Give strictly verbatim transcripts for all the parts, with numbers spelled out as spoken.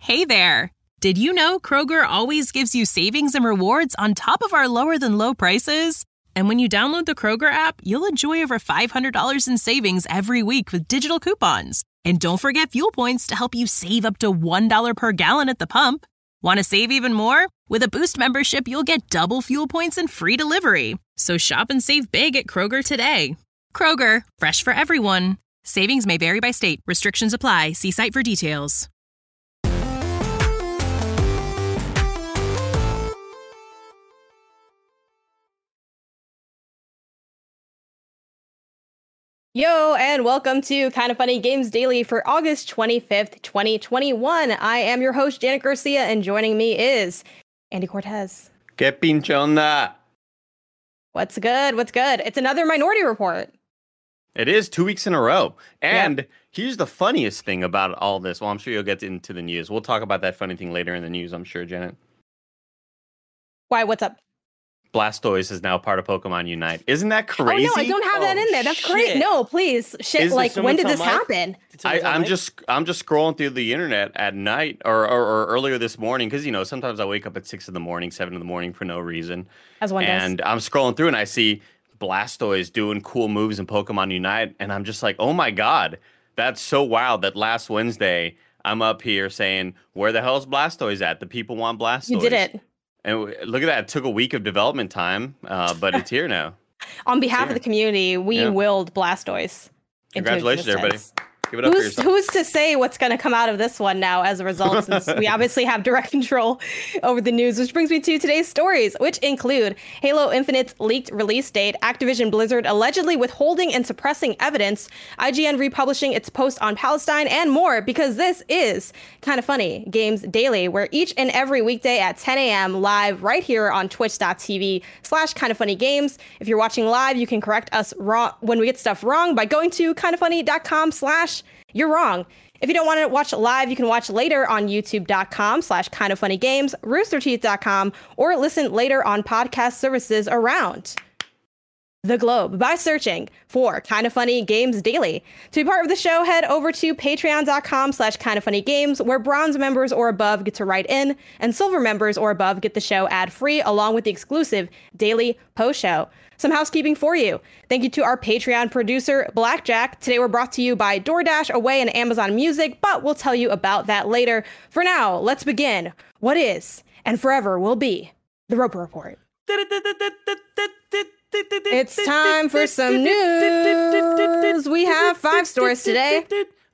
Hey there! Did you know Kroger always gives you savings and rewards on top of our lower-than-low prices? And when you download the Kroger app, you'll enjoy over five hundred dollars in savings every week with digital coupons. And don't forget fuel points to help you save up to one dollar per gallon at the pump. Want to save even more? With a Boost membership, you'll get double fuel points and free delivery. So shop and save big at Kroger today. Kroger, fresh for everyone. Savings may vary by state. Restrictions apply. See site for details. Yo, and welcome to Kind of Funny Games Daily for August twenty-fifth, twenty twenty-one. I am your host, Janet Garcia, and joining me is Andy Cortez. Que pinchonda. What's good? What's good? It's another Minority Report. It is two weeks in a row. And yep. Here's the funniest thing about all this. Well, I'm sure you'll get into the news. We'll talk about that funny thing later in the news, I'm sure, Janet. Why? What's up? Blastoise is now part of Pokemon Unite. Isn't that crazy? Oh, no, I don't have oh, that in there. That's shit. Great. No, please. Shit, is like, when did this happen? I, I'm just I'm just scrolling through the internet at night or, or, or earlier this morning because, you know, sometimes I wake up at six in the morning, seven in the morning for no reason. As one does. And I'm scrolling through and I see Blastoise doing cool moves in Pokemon Unite. And I'm just like, oh, my God, that's so wild that last Wednesday I'm up here saying, where the hell's Blastoise at? The people want Blastoise. You did it. And look at that. It took a week of development time, uh, but it's here now. On behalf of the community, we yeah. willed Blastoise. Congratulations, everybody. Give it up who's, for yourself. Who's to say what's going to come out of this one now as a result, since we obviously have direct control over the news, which brings me to today's stories, which include Halo Infinite's leaked release date, Activision Blizzard allegedly withholding and suppressing evidence, I G N republishing its post on Palestine, and more, because this is Kind of Funny Games Daily, where each and every weekday at ten a.m. live right here on twitch.tv slash Kind of Funny Games. If you're watching live, you can correct us wrong when we get stuff wrong by going to kindoffunny.com slash You're wrong. If you don't want to watch live, you can watch later on youtube.com slash kind of funny games, rooster teeth dot com, or listen later on podcast services around the globe by searching for Kind of Funny Games Daily. To be part of the show, head over to patreon.com slash kind of funny games, where bronze members or above get to write in, and silver members or above get the show ad-free, along with the exclusive daily post show. Some housekeeping for you. Thank you to our Patreon producer, Blackjack. Today we're brought to you by DoorDash, Away, and Amazon Music, but we'll tell you about that later. For now, let's begin what is and forever will be the Roper Report. It's time for some news. We have five stories today.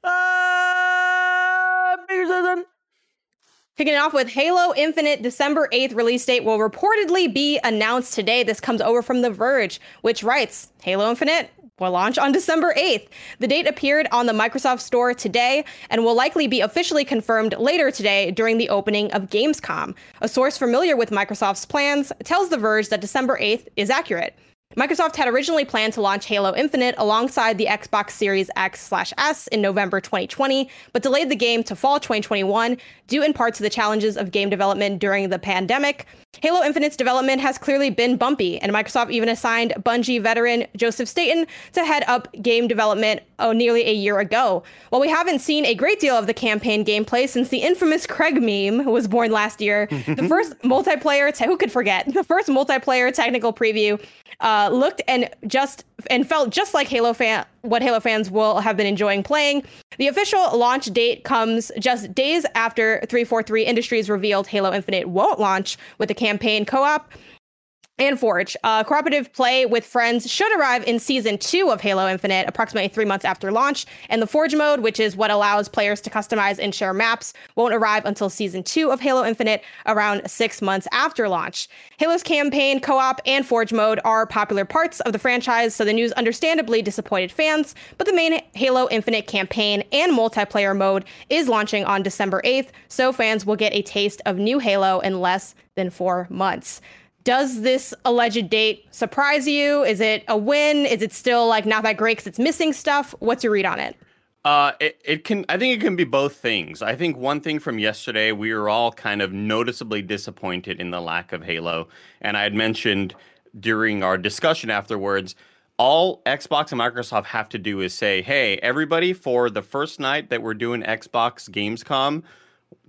Kicking it off with Halo Infinite December eighth release date will reportedly be announced today. This comes over from The Verge, which writes, Halo Infinite will launch on December eighth. The date appeared on the Microsoft Store today and will likely be officially confirmed later today during the opening of Gamescom. A source familiar with Microsoft's plans tells The Verge that December eighth is accurate. Microsoft had originally planned to launch Halo Infinite alongside the Xbox Series X slash S in November twenty twenty, but delayed the game to fall twenty twenty-one, due in part to the challenges of game development during the pandemic. Halo Infinite's development has clearly been bumpy, and Microsoft even assigned Bungie veteran Joseph Staten to head up game development oh, nearly a year ago. While we haven't seen a great deal of the campaign gameplay since the infamous Craig meme was born last year, the first multiplayer, te- who could forget, the first multiplayer technical preview uh, looked and just and felt just like Halo fan, what Halo fans will have been enjoying playing. The official launch date comes just days after three forty-three Industries revealed Halo Infinite won't launch with the campaign co-op and Forge. Uh, cooperative play with friends should arrive in Season two of Halo Infinite, approximately three months after launch, and the Forge mode, which is what allows players to customize and share maps, won't arrive until Season two of Halo Infinite, around six months after launch. Halo's campaign, co-op, and Forge mode are popular parts of the franchise, so the news understandably disappointed fans, but the main Halo Infinite campaign and multiplayer mode is launching on December eighth, so fans will get a taste of new Halo in less than four months. Does this alleged date surprise you? Is it a win? Is it still like not that great because it's missing stuff? What's your read on it? Uh, it, it can. I think it can be both things. I think one thing from yesterday, we were all kind of noticeably disappointed in the lack of Halo. And I had mentioned during our discussion afterwards, all Xbox and Microsoft have to do is say, hey, everybody, for the first night that we're doing Xbox Gamescom,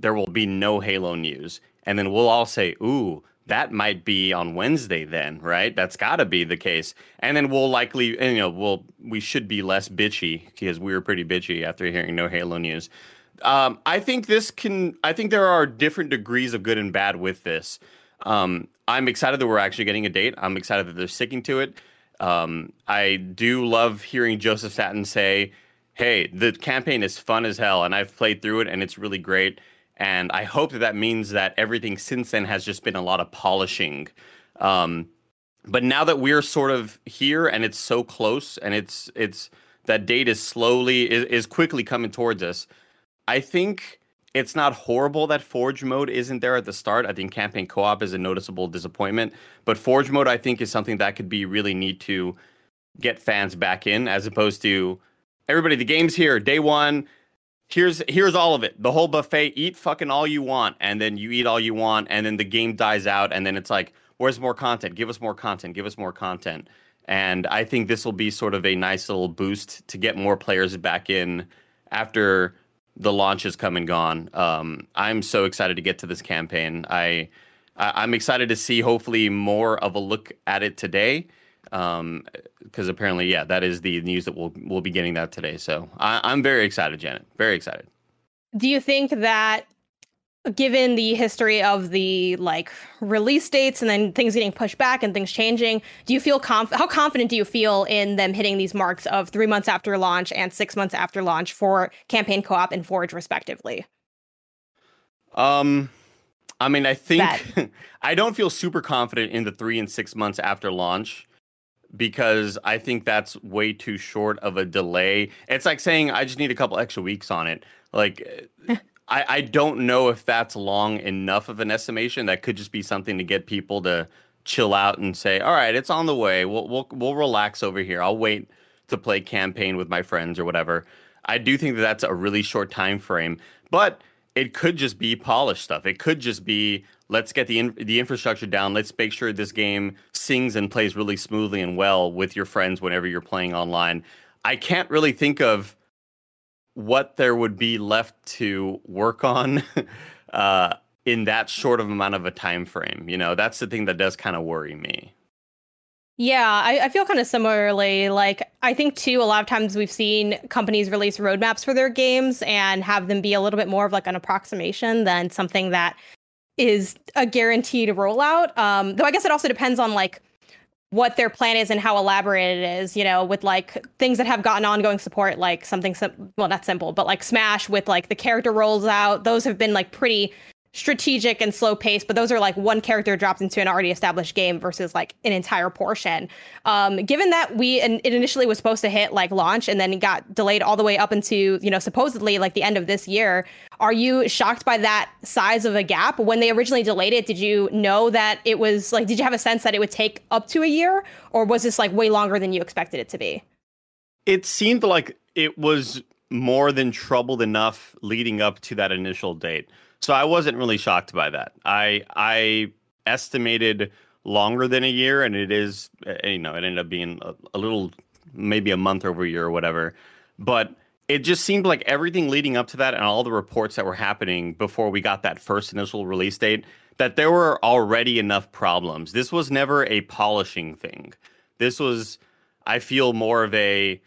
there will be no Halo news. And then we'll all say, ooh, that might be on Wednesday then, right? That's got to be the case. And then we'll likely, you know, we'll, we should be less bitchy because we were pretty bitchy after hearing no Halo news. Um, I think this can, I think there are different degrees of good and bad with this. Um, I'm excited that we're actually getting a date. I'm excited that they're sticking to it. Um, I do love hearing Joseph Staten say, hey, the campaign is fun as hell, and I've played through it, and it's really great. And I hope that that means that everything since then has just been a lot of polishing. Um, but now that we're sort of here, and it's so close, and it's it's that date is slowly is, is quickly coming towards us. I think it's not horrible that Forge mode isn't there at the start. I think campaign co-op is a noticeable disappointment, but Forge mode I think is something that could be really neat to get fans back in, as opposed to everybody. The game's here, day one. Here's here's all of it. The whole buffet. Eat fucking all you want, and then you eat all you want, and then the game dies out, and then it's like, where's more content? Give us more content. Give us more content. And I think this will be sort of a nice little boost to get more players back in after the launch has come and gone. Um, I'm so excited to get to this campaign. I, I I'm excited to see hopefully more of a look at it today. Um, because apparently, yeah, that is the news that we'll we'll be getting that today. So I, I'm very excited, Janet. Very excited. Do you think that, given the history of the like release dates and then things getting pushed back and things changing, do you feel conf- how confident do you feel in them hitting these marks of three months after launch and six months after launch for campaign co-op and Forge, respectively? Um. I mean, I think I don't feel super confident in the three and six months after launch, because I think that's way too short of a delay. It's like saying I just need a couple extra weeks on it. Like, I, I don't know if that's long enough of an estimation. That could just be something to get people to chill out and say, all right, it's on the way. We'll we'll we'll relax over here. I'll wait to play campaign with my friends or whatever. I do think that that's a really short time frame, but it could just be polished stuff. It could just be, let's get the in, the infrastructure down. Let's make sure this game sings and plays really smoothly and well with your friends whenever you're playing online. I can't really think of what there would be left to work on uh, in that short of amount of a time frame. You know, that's the thing that does kind of worry me. Yeah, I, I feel kind of similarly. Like, I think, too, a lot of times we've seen companies release roadmaps for their games and have them be a little bit more of like an approximation than something that is a guaranteed rollout. Um, though I guess it also depends on like what their plan is and how elaborate it is, you know, with like things that have gotten ongoing support, like something, sim- well, not simple, but like Smash with like the character rolls out. Those have been like pretty strategic and slow paced, but those are like one character dropped into an already established game versus like an entire portion. Um, given that we, and it initially was supposed to hit like launch and then it got delayed all the way up into, you know, supposedly like the end of this year. Are you shocked by that size of a gap? When they originally delayed it, did you know that it was like, did you have a sense that it would take up to a year, or was this like way longer than you expected it to be? It seemed like it was more than troubled enough leading up to that initial date. So I wasn't really shocked by that. I I estimated longer than a year, and it is, you know, it ended up being a, a little, maybe a month over a year or whatever. But it just seemed like everything leading up to that and all the reports that were happening before we got that first initial release date, that there were already enough problems. This was never a polishing thing. This was, I feel, more of a,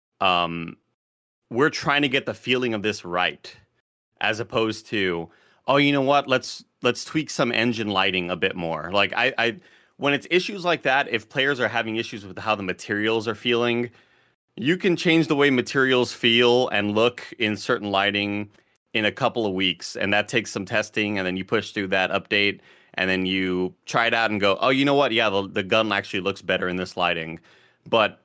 um, we're trying to get the feeling of this right, as opposed to, oh, you know what? Let's let's tweak some engine lighting a bit more. Like I, I, when it's issues like that, if players are having issues with how the materials are feeling, you can change the way materials feel and look in certain lighting in a couple of weeks, and that takes some testing, and then you push through that update, and then you try it out and go, oh, you know what? Yeah, the, the gun actually looks better in this lighting. But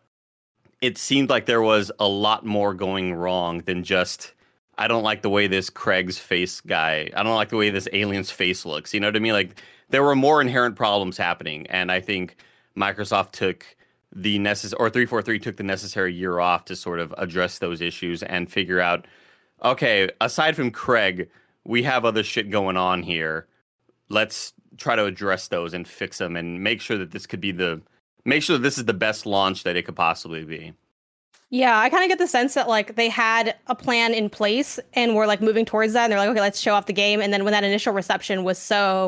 it seemed like there was a lot more going wrong than just, I don't like the way this Craig's face guy, I don't like the way this alien's face looks. You know what I mean? Like, there were more inherent problems happening. And I think Microsoft took the necessary, or three forty-three took the necessary year off to sort of address those issues and figure out, okay, aside from Craig, we have other shit going on here. Let's try to address those and fix them and make sure that this could be the, make sure that this is the best launch that it could possibly be. Yeah, I kind of get the sense that like they had a plan in place and were like moving towards that. And they're like, okay, let's show off the game. And then when that initial reception was so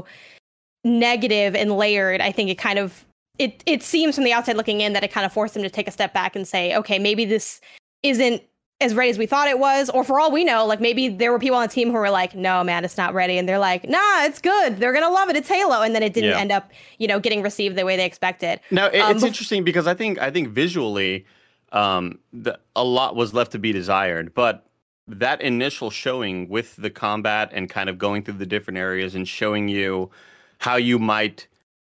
negative and layered, I think it kind of it it seems from the outside looking in that it kind of forced them to take a step back and say, okay, maybe this isn't as ready as we thought it was. Or for all we know, like maybe there were people on the team who were like, no, man, it's not ready. And they're like, nah, it's good. They're going to love it. It's Halo. And then it didn't Yeah. end up, you know, getting received the way they expected. Now, it, Um, it's bef- interesting because I think I think visually, um, the, a lot was left to be desired. But that initial showing with the combat and kind of going through the different areas and showing you how you might,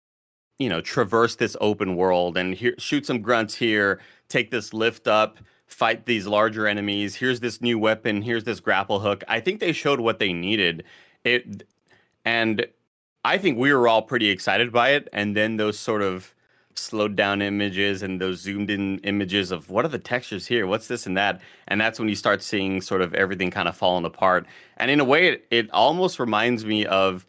you know, traverse this open world and here, shoot some grunts here, take this lift up, fight these larger enemies. Here's this new weapon. Here's this grapple hook. I think they showed what they needed. It, and I think we were all pretty excited by it. And then those sort of slowed down images and those zoomed in images of what are the textures here? What's this and that? And that's when you start seeing sort of everything kind of falling apart. And in a way, it, it almost reminds me of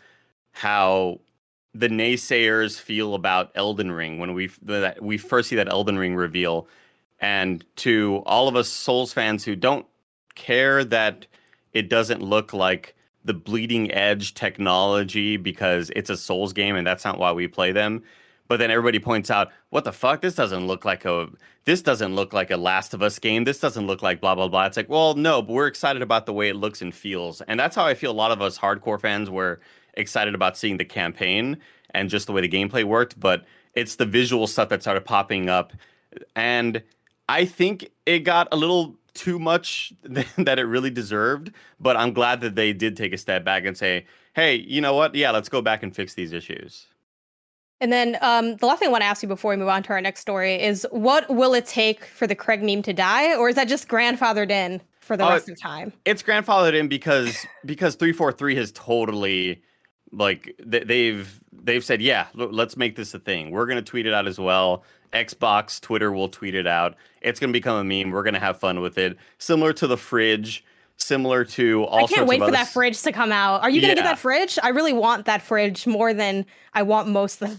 how the naysayers feel about Elden Ring when we that we first see that Elden Ring reveal. And to all of us Souls fans who don't care that it doesn't look like the bleeding edge technology because it's a Souls game and that's not why we play them. But then everybody points out, what the fuck? This doesn't look like a this doesn't look like a Last of Us game. This doesn't look like blah, blah, blah. It's like, well, no, but we're excited about the way it looks and feels. And that's how I feel a lot of us hardcore fans were excited about seeing the campaign and just the way the gameplay worked. But it's the visual stuff that started popping up. And I think it got a little too much that it really deserved, but I'm glad that they did take a step back and say, hey, you know what? Yeah, let's go back and fix these issues. And then um, the last thing I want to ask you before we move on to our next story is what will it take for the Craig meme to die? Or is that just grandfathered in for the Uh, rest of time? It's grandfathered in because because three forty-three has totally like th- they've they've said, yeah, l- let's make this a thing. We're going to tweet it out as well. Xbox, Twitter will tweet it out. It's going to become a meme. We're going to have fun with it. Similar to the fridge, similar to all I sorts can't wait of for other that s- fridge to come out. Are you going to get Yeah. that fridge? I really want that fridge more than I want most things.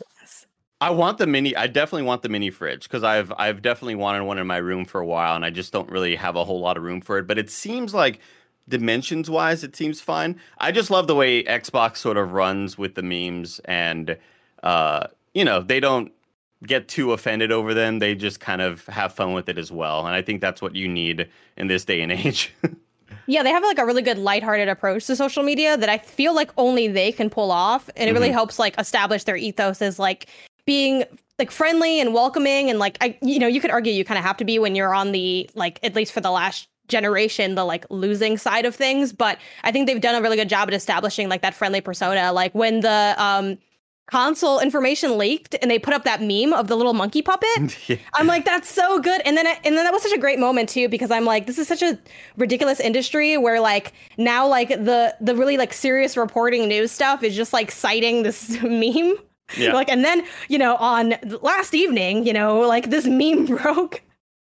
I want the mini. I definitely want the mini fridge because I've I've definitely wanted one in my room for a while, and I just don't really have a whole lot of room for it. But it seems like dimensions wise, it seems fine. I just love the way Xbox sort of runs with the memes, and uh, you know, they don't get too offended over them. They just kind of have fun with it as well, and I think that's what you need in this day and age. Yeah, they have like a really good lighthearted approach to social media that I feel like only they can pull off. And it really Mhm. helps like establish their ethos as like being like friendly and welcoming. And like, I, you know, you could argue you kind of have to be when you're on the, like, at least for the last generation, the like losing side of things. But I think they've done a really good job at establishing like that friendly persona. Like when the um, console information leaked and they put up that meme of the little monkey puppet. Yeah. I'm like, that's so good. And then, I, and then that was such a great moment too, because I'm like, this is such a ridiculous industry where like now like the the really like serious reporting news stuff is just like citing this meme. Yeah. Like, and then, you know, on last evening, you know, like this meme broke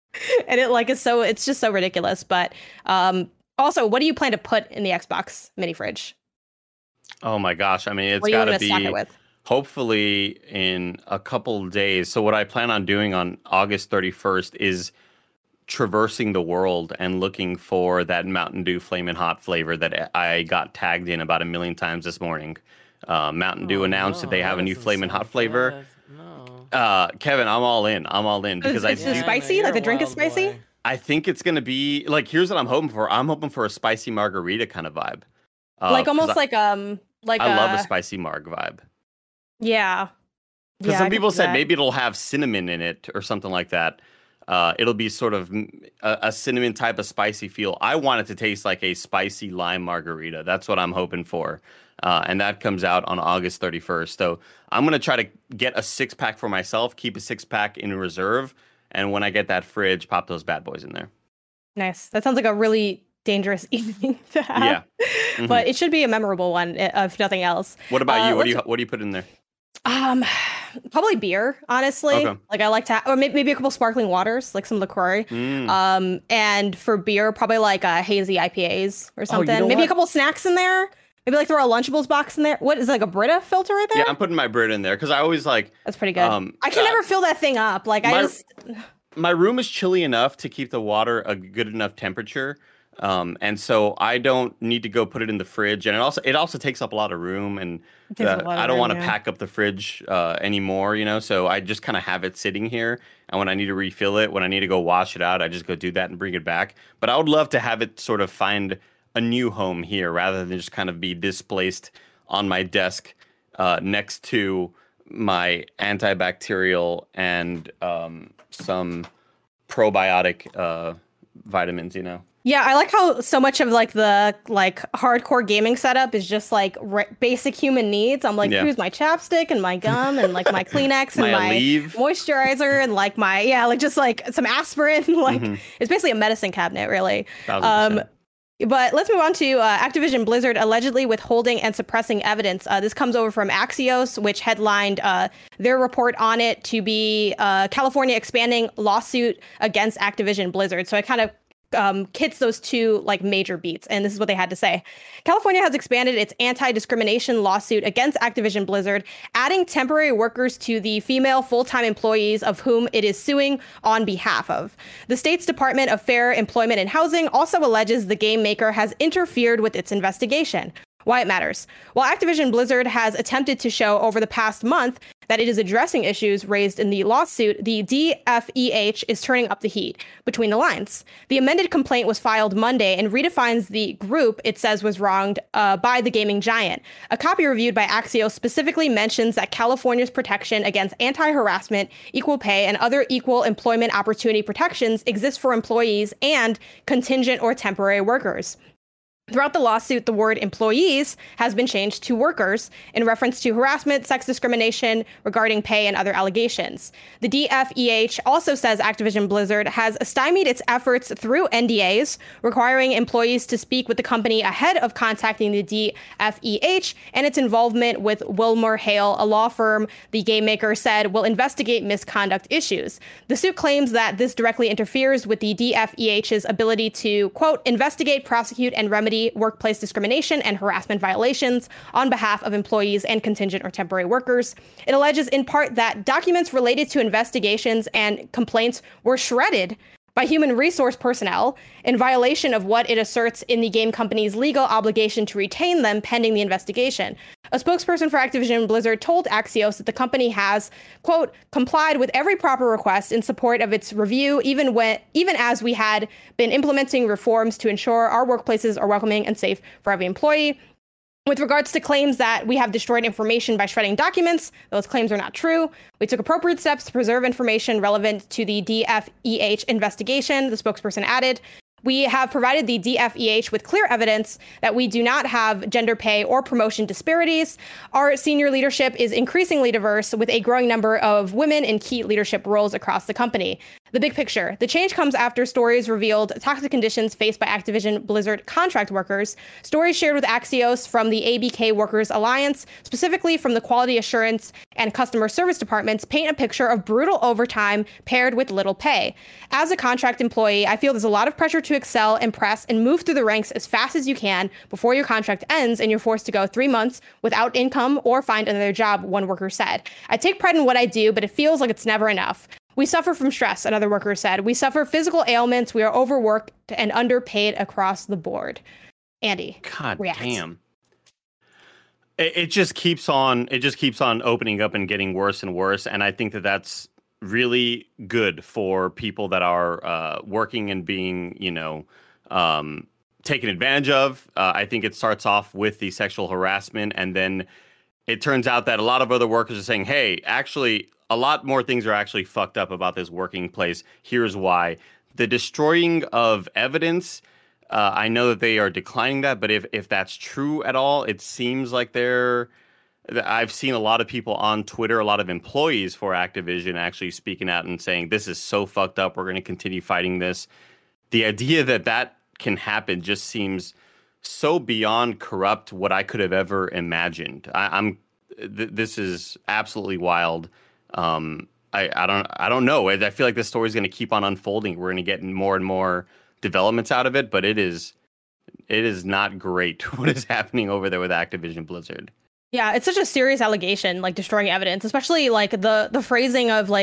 and it like is so, it's just so ridiculous. But um, also, what do you plan to put in the Xbox mini fridge? Oh my gosh! I mean, it's What are you got to going to be. stack it with? Hopefully in a couple days. So what I plan on doing on August thirty-first is traversing the world and looking for that Mountain Dew Flamin' Hot flavor that I got tagged in about a million times this morning. Uh, Mountain Dew Oh, announced no, that they have a that new doesn't Flamin' sound Hot flavor. good. No. Uh, Kevin, I'm all in. I'm all in because I It's just do. spicy? You're Like the a drink is wild spicy? boy. I think it's gonna be like here's what I'm hoping for. I'm hoping for a spicy margarita kind of vibe. Uh, Like 'cause almost I, like um like I love a a spicy marg vibe. yeah. Because Yeah, I some could people see said that. maybe it'll have cinnamon in it or something like that. Uh, it'll be sort of mm, a, a cinnamon type of spicy feel. I want it to taste like a spicy lime margarita. That's what I'm hoping for. Uh, and that comes out on August thirty-first. So I'm going to try to get a six pack for myself, keep a six pack in reserve. And when I get that fridge, pop those bad boys in there. Nice. That sounds like a really dangerous evening to have. Yeah. Mhm. But it should be a memorable one, i- if nothing else. What about Uh, you? What do you let's- what do you put in there? Um, probably beer, honestly. Okay. Like I like to, ha- or maybe, maybe a couple sparkling waters, like some LaCroix. Mm. Um, and for beer, probably like uh, hazy I P As or Oh, you something. know maybe what? a couple snacks in there. Maybe like throw a Lunchables box in there. What is it, like a Brita filter right there? Yeah, I'm putting my Brit in there because I always like That's pretty good. um, I can uh, never fill that thing up. Like I my- just, my room is chilly enough to keep the water a good enough temperature. Um, and so I don't need to go put it in the fridge. And it also it also takes up a lot of room. And uh, I don't want to yeah. pack up the fridge uh, anymore, you know, so I just kind of have it sitting here. And when I need to refill it, when I need to go wash it out, I just go do that and bring it back. But I would love to have it sort of find a new home here rather than just kind of be displaced on my desk uh, next to my antibacterial and um, some probiotic uh, vitamins, you know? Yeah, I like how so much of like the like hardcore gaming setup is just like re- basic human needs. I'm like, yeah. here's my chapstick and my gum and like my Kleenex and my, my moisturizer and like my yeah, like just like some aspirin. Like mm-hmm. it's basically a medicine cabinet, really. Um, but let's move on to uh, Activision Blizzard allegedly withholding and suppressing evidence. Uh, this comes over from Axios, which headlined uh, their report on it to be uh, California expanding lawsuit against Activision Blizzard. So I kind of Um, kits those two like major beats, and this is what they had to say. California has expanded its anti-discrimination lawsuit against Activision Blizzard, adding temporary workers to the female full-time employees of whom it is suing on behalf of. The state's Department of Fair Employment and Housing also alleges the game maker has interfered with its investigation. Why it matters. While Activision Blizzard has attempted to show over the past month that it is addressing issues raised in the lawsuit, the D F E H is turning up the heat between the lines. The amended complaint was filed Monday and redefines the group it says was wronged uh, by the gaming giant. A copy reviewed by Axios specifically mentions that California's protection against anti-harassment, equal pay, and other equal employment opportunity protections exist for employees and contingent or temporary workers. Throughout the lawsuit, the word employees has been changed to workers in reference to harassment, sex discrimination regarding pay, and other allegations. The D F E H also says Activision Blizzard has stymied its efforts through N D As, requiring employees to speak with the company ahead of contacting the D F E H, and its involvement with Wilmer Hale, a law firm the game maker said will investigate misconduct issues. The suit claims that this directly interferes with the D F E H's ability to, quote, investigate, prosecute, and remedy workplace discrimination and harassment violations on behalf of employees and contingent or temporary workers. It alleges in part that documents related to investigations and complaints were shredded by human resource personnel in violation of what it asserts in the game company's legal obligation to retain them pending the investigation. A spokesperson for Activision Blizzard told Axios that the company has, quote, complied with every proper request in support of its review, even when, even as we had been implementing reforms to ensure our workplaces are welcoming and safe for every employee. With regards to claims that we have destroyed information by shredding documents, those claims are not true. We took appropriate steps to preserve information relevant to the D F E H investigation, the spokesperson added. We have provided the D F E H with clear evidence that we do not have gender pay or promotion disparities. Our senior leadership is increasingly diverse, with a growing number of women in key leadership roles across the company. The big picture. The change comes after stories revealed toxic conditions faced by Activision Blizzard contract workers. Stories shared with Axios from the A B K Workers Alliance, specifically from the Quality Assurance and Customer Service departments, paint a picture of brutal overtime paired with little pay. As a contract employee, I feel there's a lot of pressure to excel, impress, and move through the ranks as fast as you can before your contract ends and you're forced to go three months without income or find another job, one worker said. I take pride in what I do, but it feels like it's never enough. We suffer from stress, another worker said. We suffer physical ailments. We are overworked and underpaid across the board. Andy, God react. damn. It, it just keeps on. It just keeps on opening up and getting worse and worse. And I think that that's really good for people that are uh, working and being, you know, um, taken advantage of. Uh, I think it starts off with the sexual harassment, and then it turns out that a lot of other workers are saying, "Hey, actually." A lot more things are actually fucked up about this working place. Here's why. The destroying of evidence, uh, I know that they are declining that, but if, if that's true at all, it seems like they're... I've seen a lot of people on Twitter, a lot of employees for Activision actually speaking out and saying, this is so fucked up, we're going to continue fighting this. The idea that that can happen just seems so beyond corrupt what I could have ever imagined. I, I'm. Th- this is absolutely wild. Um, I, I don't I don't know. I feel like this story is going to keep on unfolding. We're going to get more and more developments out of it, but it is it is not great what is happening over there with Activision Blizzard. Yeah, it's such a serious allegation, like destroying evidence, especially like the the phrasing of like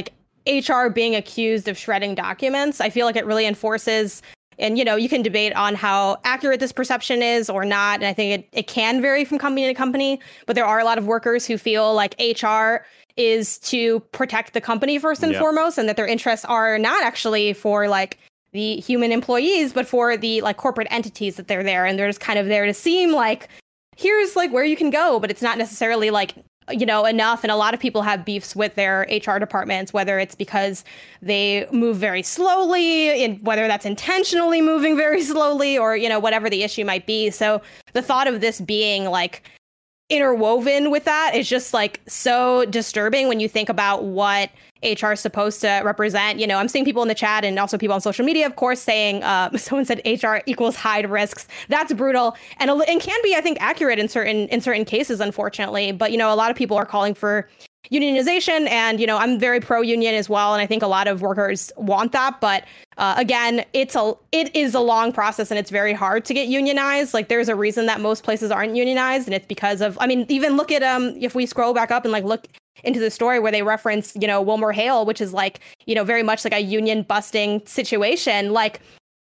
H R being accused of shredding documents. I feel like it really enforces, and, you know, you can debate on how accurate this perception is or not. And I think it, it can vary from company to company. But there are a lot of workers who feel like H R is to protect the company first and yep. foremost, and that their interests are not actually for like the human employees, but for the like corporate entities that they're there. And they're just kind of there to seem like, here's like where you can go, but it's not necessarily like, you know, enough. And a lot of people have beefs with their H R departments, whether it's because they move very slowly, and whether that's intentionally moving very slowly, or, you know, whatever the issue might be. So the thought of this being like interwoven with that is just like so disturbing when you think about what H R is supposed to represent. You know, I'm seeing people in the chat and also people on social media, of course, saying uh, someone said H R equals high risks. That's brutal and and can be, I think, accurate in certain in certain cases, unfortunately. But, you know, a lot of people are calling for unionization, and, you know, I'm very pro-union as well, and I think a lot of workers want that. But uh, again, it's a it is a long process, and it's very hard to get unionized. Like, there's a reason that most places aren't unionized, and it's because of, I mean, even look at um if we scroll back up and like look into the story where they reference, you know, WilmerHale, which is like, you know, very much like a union busting situation. Like,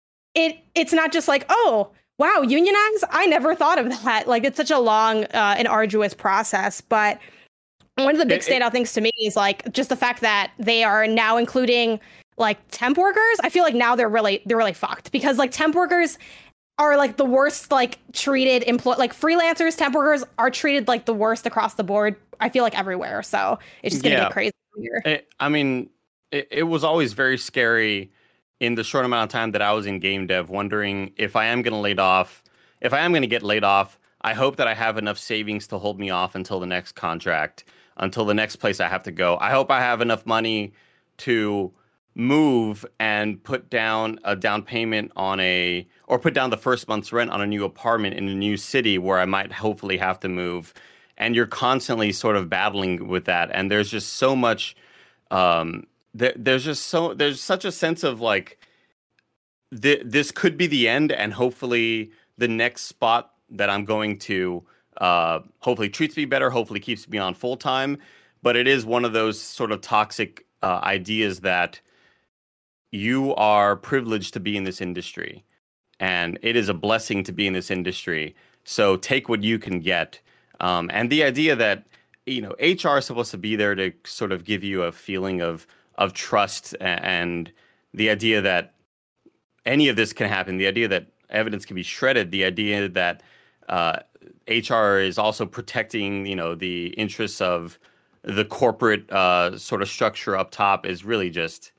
it it's not just like, oh, wow, unionize? I never thought of that. Like, it's such a long uh, and arduous process. But one of the big it, standout it, things to me is like just the fact that they are now including like temp workers. I feel like now they're really they're really fucked, because like temp workers are like the worst like treated employ like freelancers. Temp workers are treated like the worst across the board. I feel like everywhere. So it's just gonna yeah. get crazy here. It, I mean, it, it was always very scary in the short amount of time that I was in game dev, wondering if I am gonna laid off, if I am gonna get laid off. I hope that I have enough savings to hold me off until the next contract, until the next place I have to go. I hope I have enough money to move and put down a down payment on a, or put down the first month's rent on a new apartment in a new city where I might hopefully have to move. And you're constantly sort of battling with that. And there's just so much, um, there, there's just so, there's such a sense of like, th- this could be the end. And hopefully the next spot that I'm going to, uh, hopefully treats me better, hopefully keeps me on full time. But it is one of those sort of toxic uh, ideas that you are privileged to be in this industry, and it is a blessing to be in this industry. So take what you can get. Um, and the idea that, you know, H R is supposed to be there to sort of give you a feeling of of trust, and the idea that any of this can happen, the idea that evidence can be shredded, the idea that uh, H R is also protecting, you know, the interests of the corporate uh, sort of structure up top is really just,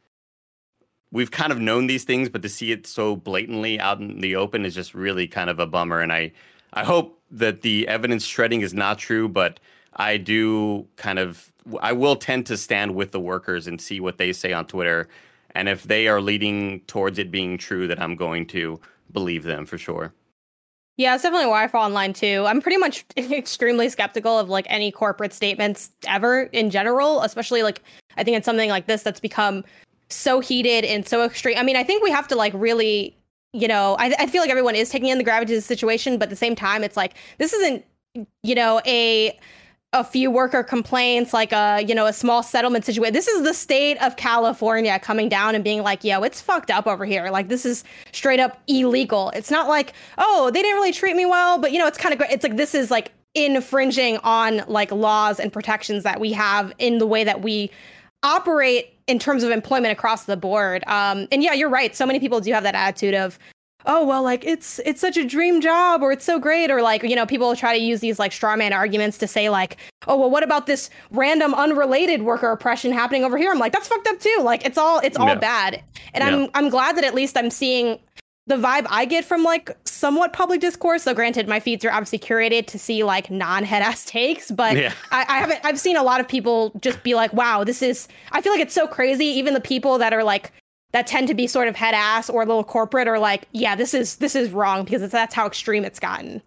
we've kind of known these things, but to see it so blatantly out in the open is just really kind of a bummer. And I, I hope that the evidence shredding is not true, but I do kind of, I will tend to stand with the workers and see what they say on Twitter. And if they are leading towards it being true, that I'm going to believe them for sure. Yeah, it's definitely why I fall in line too. I'm pretty much extremely skeptical of like any corporate statements ever in general, especially like, I think it's something like this that's become so heated and so extreme. I mean, I think we have to like really, you know, I, I feel like everyone is taking in the gravity of the situation, but at the same time, it's like, this isn't, you know, a a few worker complaints, like a, you know, a small settlement situation. This is the state of California coming down and being like, yo, it's fucked up over here. Like, this is straight up illegal. It's not like, oh, they didn't really treat me well, but, you know, it's kind of great. It's like, this is like infringing on like laws and protections that we have in the way that we operate in terms of employment across the board. Um, and yeah, you're right. So many people do have that attitude of, oh, well, like, it's it's such a dream job, or it's so great, or like, you know, people try to use these like straw man arguments to say like, oh, well, what about this random unrelated worker oppression happening over here? I'm like, that's fucked up too. Like, it's all it's all yeah. bad. And yeah. I'm I'm glad that at least I'm seeing the vibe I get from like somewhat public discourse. So granted, my feeds are obviously curated to see like non-head ass takes, but yeah. I, I haven't I've seen a lot of people just be like, wow, this is, I feel like it's so crazy. Even the people that are like, that tend to be sort of head ass or a little corporate are like, yeah, this is this is wrong, because it's, that's how extreme it's gotten.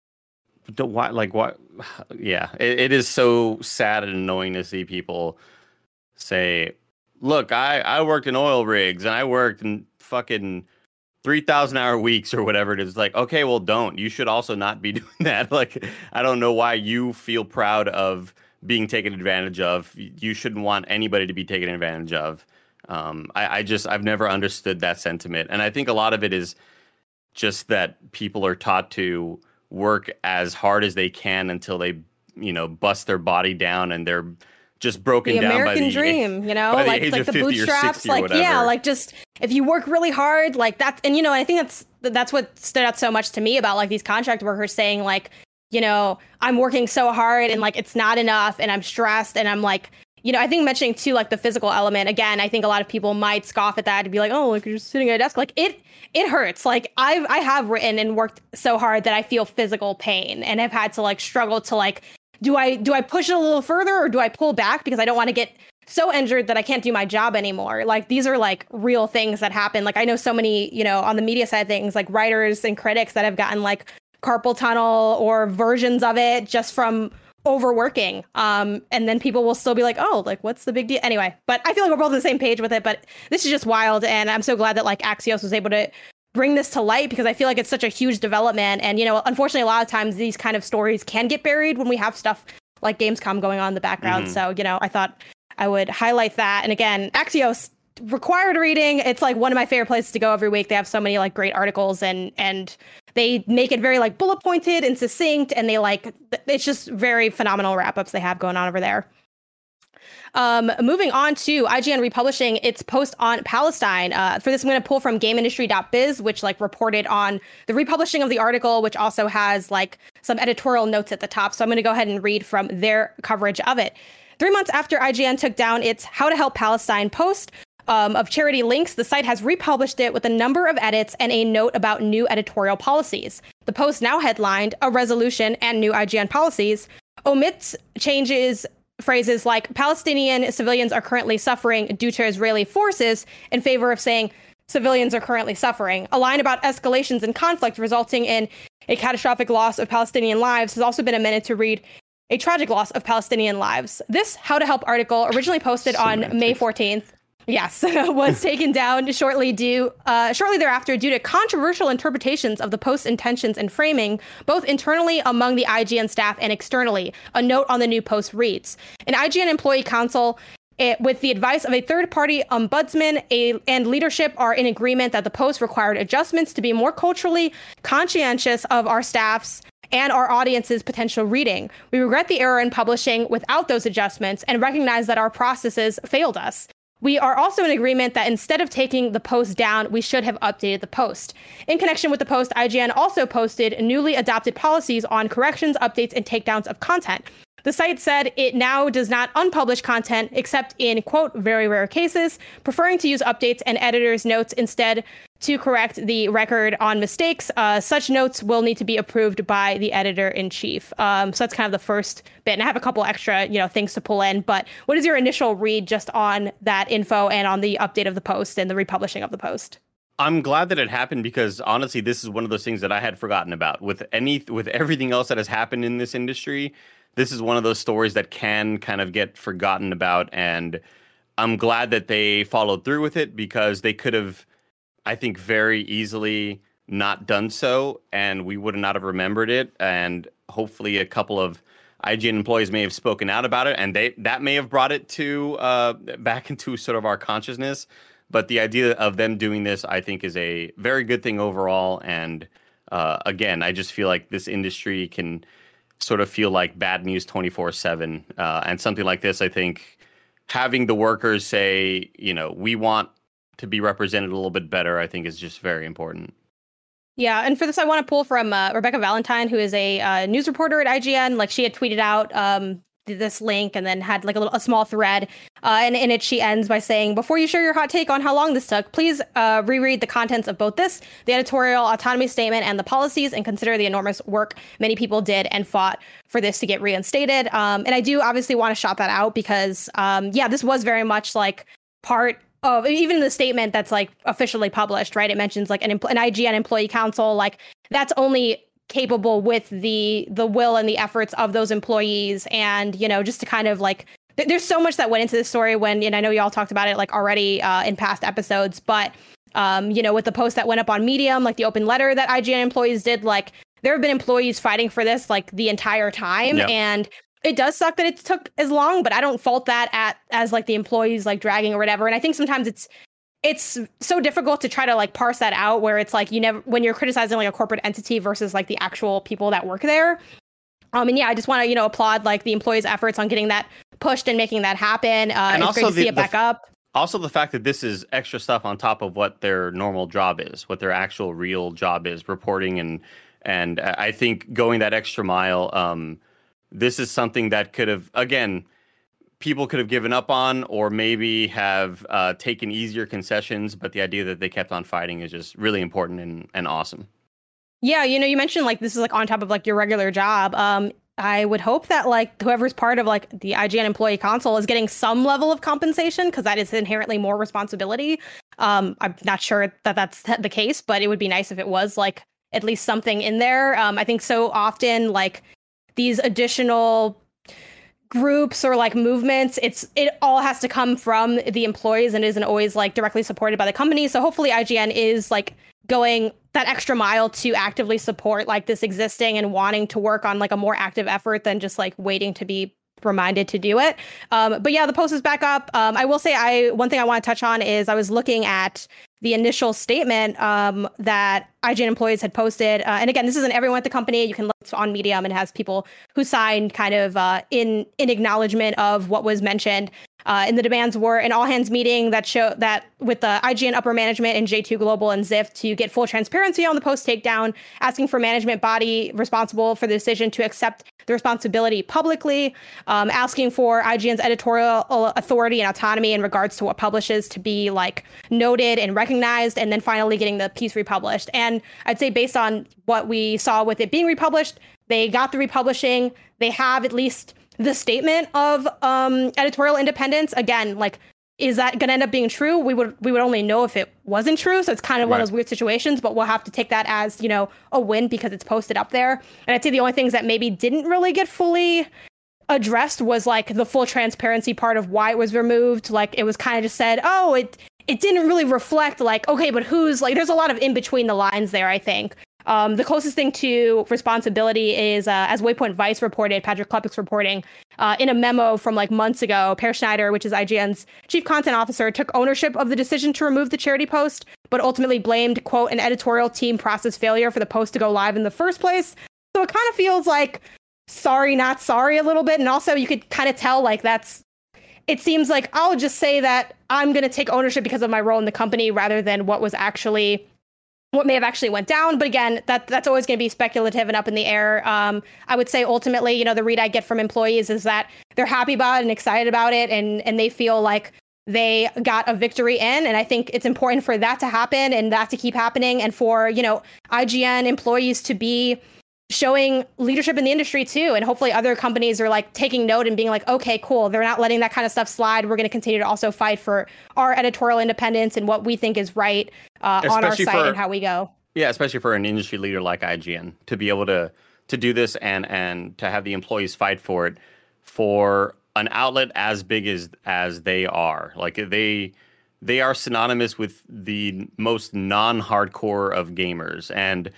But why, like what? Yeah, it, it is so sad and annoying to see people say, look, I, I worked in oil rigs and I worked in fucking three thousand hour weeks or whatever it is. Like, okay, well, don't. You should also not be doing that. Like, I don't know why you feel proud of being taken advantage of. You shouldn't want anybody to be taken advantage of. Um, I, I just I've never understood that sentiment, and I think a lot of it is just that people are taught to work as hard as they can until they, you know, bust their body down and they're just broken the down American by the dream, age, you know, by the like age like of the fifty or bootstraps, sixty or like whatever. yeah, like just if you work really hard, like that's and you know, I think that's that's what stood out so much to me about like these contract workers saying like, you know, I'm working so hard and like it's not enough and I'm stressed and I'm like, you know, I think mentioning too like the physical element again, I think a lot of people might scoff at that and be like, oh, like you're just sitting at a desk, like it it hurts. Like I've I have written and worked so hard that I feel physical pain and have had to like struggle to like. Do I do I push it a little further or do I pull back because I don't want to get so injured that I can't do my job anymore? Like these are like real things that happen. Like I know so many, you know, on the media side of things, like writers and critics that have gotten like carpal tunnel or versions of it just from overworking. Um, and then people will still be like, oh, like what's the big deal? Anyway, but I feel like we're both on the same page with it. But this is just wild. And I'm so glad that like Axios was able to bring this to light because I feel like it's such a huge development. And, you know, unfortunately, a lot of times these kind of stories can get buried when we have stuff like Gamescom going on in the background. Mm-hmm. So, you know, I thought I would highlight that. And again, Axios required reading. It's like one of my favorite places to go every week. They have so many like great articles and and they make it very like bullet pointed and succinct. And they like it's just very phenomenal wrap ups they have going on over there. Um, moving on to I G N republishing its post on Palestine. Uh, for this, I'm going to pull from game industry dot biz, which like reported on the republishing of the article, which also has like some editorial notes at the top. So I'm going to go ahead and read from their coverage of it. Three months after I G N took down its How to Help Palestine post um, of charity links, the site has republished it with a number of edits and a note about new editorial policies. The post, now headlined A Resolution and New I G N Policies, omits changes phrases like Palestinian civilians are currently suffering due to Israeli forces in favor of saying civilians are currently suffering. A line about escalations in conflict resulting in a catastrophic loss of Palestinian lives has also been amended to read a tragic loss of Palestinian lives. This How to Help article, originally posted on May fourteenth, yes, was taken down shortly due uh, shortly thereafter due to controversial interpretations of the post's intentions and framing, both internally among the I G N staff and externally. A note on the new post reads, an I G N employee council, it, with the advice of a third-party ombudsman a, and leadership, are in agreement that the post required adjustments to be more culturally conscientious of our staff's and our audience's potential reading. We regret the error in publishing without those adjustments and recognize that our processes failed us. We are also in agreement that instead of taking the post down, we should have updated the post. In connection with the post, I G N also posted newly adopted policies on corrections, updates, and takedowns of content. The site said it now does not unpublish content except in, quote, very rare cases, preferring to use updates and editors' notes instead to correct the record on mistakes. Uh, such notes will need to be approved by the editor-in-chief. Um, so that's kind of the first bit. And I have a couple extra, you know, things to pull in. But what is your initial read just on that info and on the update of the post and the republishing of the post? I'm glad that it happened because honestly, this is one of those things that I had forgotten about. With any, with everything else that has happened in this industry, this is one of those stories that can kind of get forgotten about. And I'm glad that they followed through with it because they could have, I think, very easily not done so, and we would not have remembered it. And hopefully a couple of I G N employees may have spoken out about it, and they that may have brought it to uh, back into sort of our consciousness. But the idea of them doing this, I think, is a very good thing overall. And uh, again, I just feel like this industry can sort of feel like bad news twenty-four seven. Uh, and something like this, I think, having the workers say, you know, we want to be represented a little bit better, I think is just very important. Yeah, and for this, I want to pull from uh, Rebecca Valentine, who is a uh, news reporter at I G N. Like, she had tweeted out um, this link and then had like a, little, a small thread. Uh, and in it, she ends by saying, before you share your hot take on how long this took, please uh, reread the contents of both this, the editorial autonomy statement, and the policies, and consider the enormous work many people did and fought for this to get reinstated. Um, and I do obviously want to shout that out because, um, yeah, this was very much like part of even the statement that's like officially published, right? It mentions like an, an I G N employee council, like that's only capable with the the will and the efforts of those employees. And, you know, just to kind of like, th- there's so much that went into this story when, and I know you all talked about it like already uh, in past episodes, but, um, you know, with the post that went up on Medium, like the open letter that I G N employees did, like there have been employees fighting for this like the entire time. Yep. And it does suck that it took as long, but I don't fault that at as like the employees like dragging or whatever. And I think sometimes it's it's so difficult to try to like parse that out, where it's like you never, when you're criticizing like a corporate entity versus like the actual people that work there. Um, and yeah, I just want to, you know, applaud like the employees' efforts on getting that pushed and making that happen. Uh, and it's great to the, see it back the, up. Also, the fact that this is extra stuff on top of what their normal job is, what their actual real job is, reporting and and I think going that extra mile. Um, this is something that could have, again, people could have given up on, or maybe have uh, taken easier concessions. But the idea that they kept on fighting is just really important and, and awesome. Yeah, you know, you mentioned like this is like on top of like your regular job. Um, I would hope that like whoever's part of like the I G N Employee Council is getting some level of compensation, because that is inherently more responsibility. Um, I'm not sure that that's the case, but it would be nice if it was like at least something in there. Um, I think so often like these additional groups or like movements, it's it all has to come from the employees and isn't always like directly supported by the company. So hopefully I G N is like going that extra mile to actively support like this existing and wanting to work on like a more active effort than just like waiting to be reminded to do it. Um, but yeah, the post is back up. Um, I will say I one thing I want to touch on is I was looking at the initial statement um, that I G N employees had posted. Uh, and again, this isn't everyone at the company. You can look on Medium, and it has people who signed kind of uh, in in acknowledgement of what was mentioned. Uh, and the demands were an all-hands meeting that show that with the I G N upper management and J two Global and Ziff to get full transparency on the post takedown, asking for management body responsible for the decision to accept the responsibility publicly, um, asking for I G N's editorial authority and autonomy in regards to what publishes to be like noted and recognized, and then finally getting the piece republished. And I'd say based on what we saw with it being republished, they got the republishing. They have at least the statement of um, editorial independence. Again, like, is that going to end up being true? We would we would only know if it wasn't true. So it's kind of right. one of those weird situations, but we'll have to take that as, you know, a win because it's posted up there. And I'd say the only things that maybe didn't really get fully addressed was like the full transparency part of why it was removed. Like it was kind of just said, oh, it it didn't really reflect like, okay, but who's like, there's a lot of in between the lines there, I think. Um, the closest thing to responsibility is, uh, as Waypoint Vice reported, Patrick Klepek's reporting, uh, in a memo from like months ago, Per Schneider, which is I G N's chief content officer, took ownership of the decision to remove the charity post, but ultimately blamed, quote, an editorial team process failure for the post to go live in the first place. So it kind of feels like sorry, not sorry a little bit. And also you could kind of tell like that's, it seems like I'll just say that I'm going to take ownership because of my role in the company rather than what was actually what may have actually went down. But again, that that's always going to be speculative and up in the air. Um, I would say ultimately, you know, the read I get from employees is that they're happy about it and excited about it, and and they feel like they got a victory in. And I think it's important for that to happen and that to keep happening, and for, you know, I G N employees to be showing leadership in the industry too. And hopefully other companies are like taking note and being like, okay, cool, they're not letting that kind of stuff slide. We're going to continue to also fight for our editorial independence and what we think is right uh, on our site for, and how we go. Yeah, especially for an industry leader like I G N to be able to to do this and and to have the employees fight for it, for an outlet as big as as they are. Like they they are synonymous with the most non-hardcore of gamers, and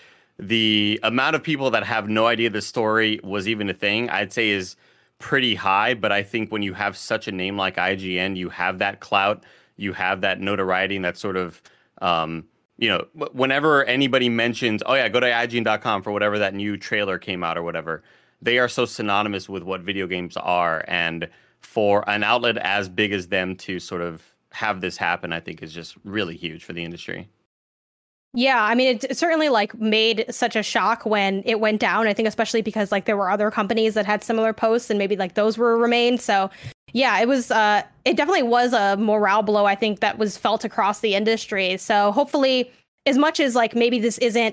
the amount of people that have no idea the story was even a thing, I'd say, is pretty high. But I think when you have such a name like I G N, you have that clout, you have that notoriety, and that sort of, um, you know, whenever anybody mentions, oh yeah, go to I G N dot com for whatever that new trailer came out or whatever, they are so synonymous with what video games are. And for an outlet as big as them to sort of have this happen, I think is just really huge for the industry. Yeah, I mean, it, it certainly like made such a shock when it went down. I think especially because like there were other companies that had similar posts and maybe like those were remained. So yeah, it was uh, it definitely was a morale blow, I think, that was felt across the industry. So hopefully, as much as like maybe this isn't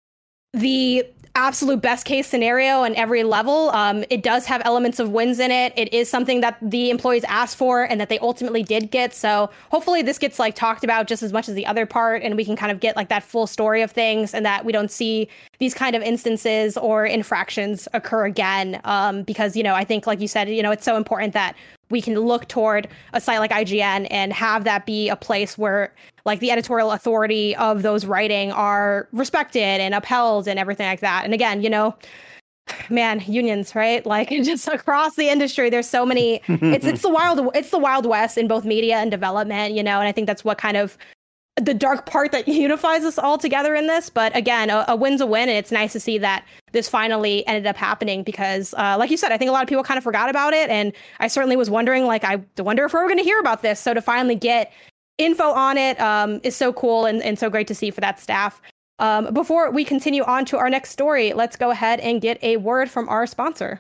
the absolute best case scenario on every level, um, it does have elements of wins in it. It is something that the employees asked for and that they ultimately did get. So hopefully this gets like talked about just as much as the other part, and we can kind of get like that full story of things, and that we don't see these kind of instances or infractions occur again. Um, because, you know, I think, like you said, you know, it's so important that we can look toward a site like I G N and have that be a place where like the editorial authority of those writing are respected and upheld and everything like that. And again, you know, Man, unions, right? Like just across the industry, there's so many. It's it's the wild it's the Wild West in both media and development, you know. And I think that's what kind of the dark part that unifies us all together in this. But again, a, a win's a win, and it's nice to see that this finally ended up happening because, uh, like you said, I think a lot of people kind of forgot about it, and I certainly was wondering, like, I wonder if we we're going to hear about this. So to finally get info on it um, is so cool and, and so great to see for that staff. Um, before we continue on to our next story, let's go ahead and get a word from our sponsor.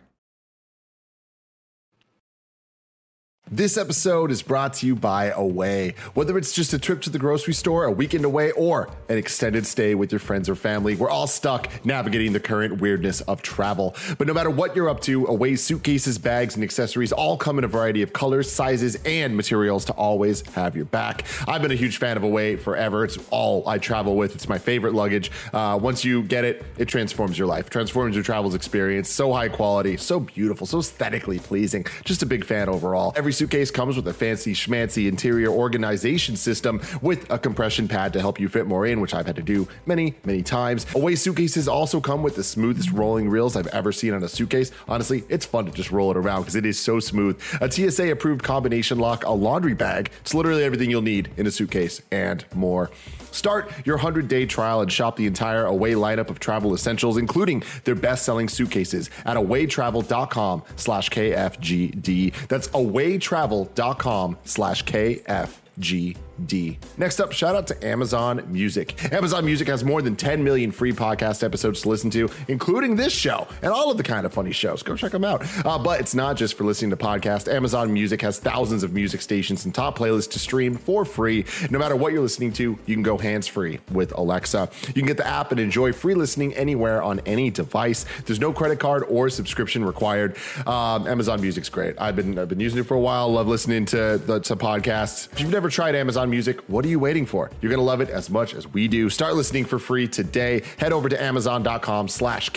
This episode is brought to you by Away. Whether it's just a trip to the grocery store, a weekend away, or an extended stay with your friends or family, we're all stuck navigating the current weirdness of travel. But no matter what you're up to, Away's suitcases, bags, and accessories all come in a variety of colors, sizes, and materials to always have your back. I've been a huge fan of Away forever. It's all I travel with. It's my favorite luggage. Uh, once you get it, it transforms your life, transforms your travel's experience. So high quality, so beautiful, so aesthetically pleasing. Just a big fan overall. Every suitcase comes with a fancy schmancy interior organization system with a compression pad to help you fit more in, which I've had to do many, many times. Away suitcases also come with the smoothest rolling reels I've ever seen on a suitcase. Honestly, it's fun to just roll it around because it is so smooth. A T S A approved combination lock, a laundry bag. It's literally everything you'll need in a suitcase and more. Start your one hundred day trial and shop the entire Away lineup of travel essentials, including their best-selling suitcases at awaytravel.com slash KFGD. That's awaytravel.com slash KFGD. D. Next up, shout out to Amazon Music. Amazon Music has more than ten million free podcast episodes to listen to, including this show and all of the kind of funny shows. Go check them out. Uh, but it's not just for listening to podcasts. Amazon Music has thousands of music stations and top playlists to stream for free. No matter what you're listening to, you can go hands-free with Alexa. You can get the app and enjoy free listening anywhere on any device. There's no credit card or subscription required. Um, Amazon Music's great. I've been I've been using it for a while. Love listening to the to podcasts. If you've never tried Amazon Music, what are you waiting for? You're going to love it as much as we do. Start listening for free today. Head over to amazon.com slash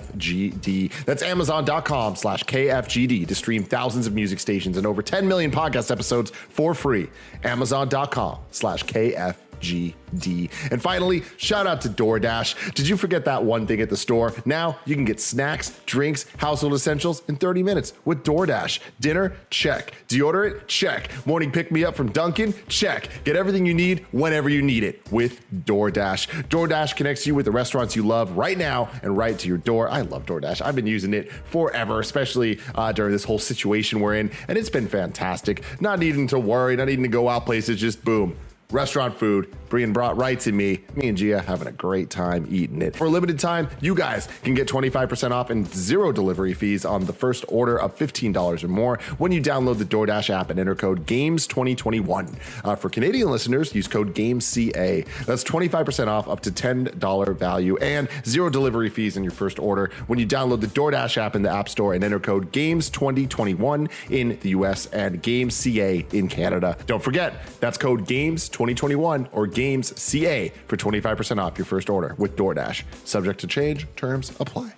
KFGD. That's amazon.com slash KFGD to stream thousands of music stations and over ten million podcast episodes for free. Amazon.com slash KFGD. G D. And finally, shout out to DoorDash. Did you forget that one thing at the store? Now you can get snacks, drinks, household essentials in thirty minutes with DoorDash. Dinner? Check. Deodorant? Check. Morning pick-me-up from Dunkin'? Check. Get everything you need whenever you need it with DoorDash. DoorDash connects you with the restaurants you love right now and right to your door. I love DoorDash. I've been using it forever, especially uh, during this whole situation we're in, and it's been fantastic. Not needing to worry, not needing to go out places, just boom. Restaurant food being brought right to me. Me and Gia having a great time eating it. For a limited time, you guys can get twenty-five percent off and zero delivery fees on the first order of fifteen dollars or more when you download the DoorDash app and enter code GAMES twenty twenty-one. Uh, for Canadian listeners, use code GAMESCA. That's twenty-five percent off up to ten dollars value and zero delivery fees in your first order when you download the DoorDash app in the App Store and enter code GAMES twenty twenty-one in the U S and GAMESCA in Canada. Don't forget, that's code GAMES twenty twenty-one or GAMESCA for twenty-five percent off your first order with DoorDash. Subject to change. Terms apply.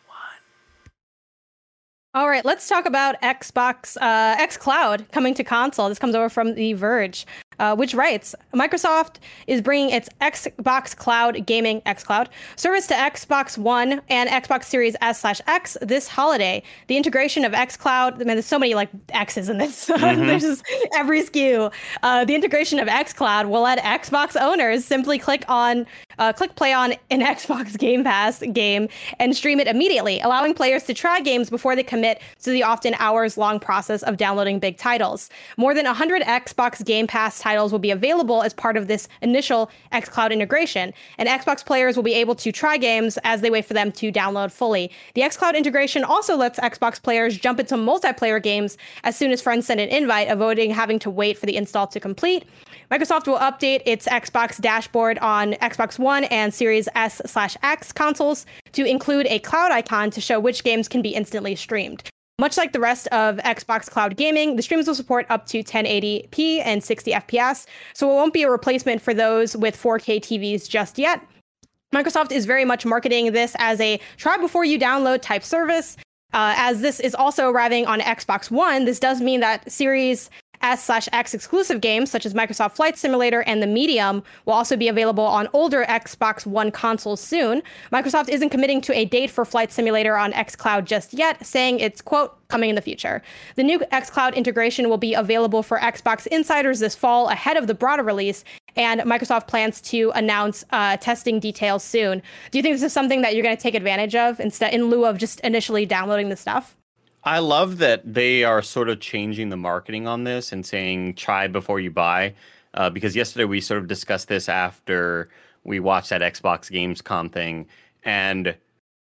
All right, let's talk about Xbox uh, xCloud coming to console. This comes over from The Verge, uh, which writes, Microsoft is bringing its Xbox Cloud Gaming xCloud service to Xbox One and Xbox Series S slash X this holiday. The integration of xCloud, I mean, there's so many like X's in this. Mm-hmm. There's just every S K U. Uh, the integration of xCloud will let Xbox owners simply click on, uh, click play on an Xbox Game Pass game and stream it immediately, allowing players to try games before they commit to the often hours-long process of downloading big titles. More than one hundred Xbox Game Pass titles will be available as part of this initial xCloud integration, and Xbox players will be able to try games as they wait for them to download fully. The xCloud integration also lets Xbox players jump into multiplayer games as soon as friends send an invite, avoiding having to wait for the install to complete. Microsoft will update its Xbox dashboard on Xbox One and Series S slash X consoles to include a cloud icon to show which games can be instantly streamed. Much like the rest of Xbox Cloud Gaming, the streams will support up to ten eighty p and sixty F P S, so it won't be a replacement for those with four K T Vs just yet. Microsoft is very much marketing this as a try before you download type service. Uh, as this is also arriving on Xbox One, this does mean that Series S slash X exclusive games such as Microsoft Flight Simulator and The Medium will also be available on older Xbox One consoles soon. Microsoft isn't committing to a date for Flight Simulator on xCloud just yet, saying it's, quote, coming in the future. The new xCloud integration will be available for Xbox insiders this fall ahead of the broader release, and Microsoft plans to announce uh, testing details soon. Do you think this is something that you're going to take advantage of instead, in lieu of just initially downloading the stuff? I love that they are sort of changing the marketing on this and saying try before you buy, uh, because yesterday we sort of discussed this after we watched that Xbox Gamescom thing, and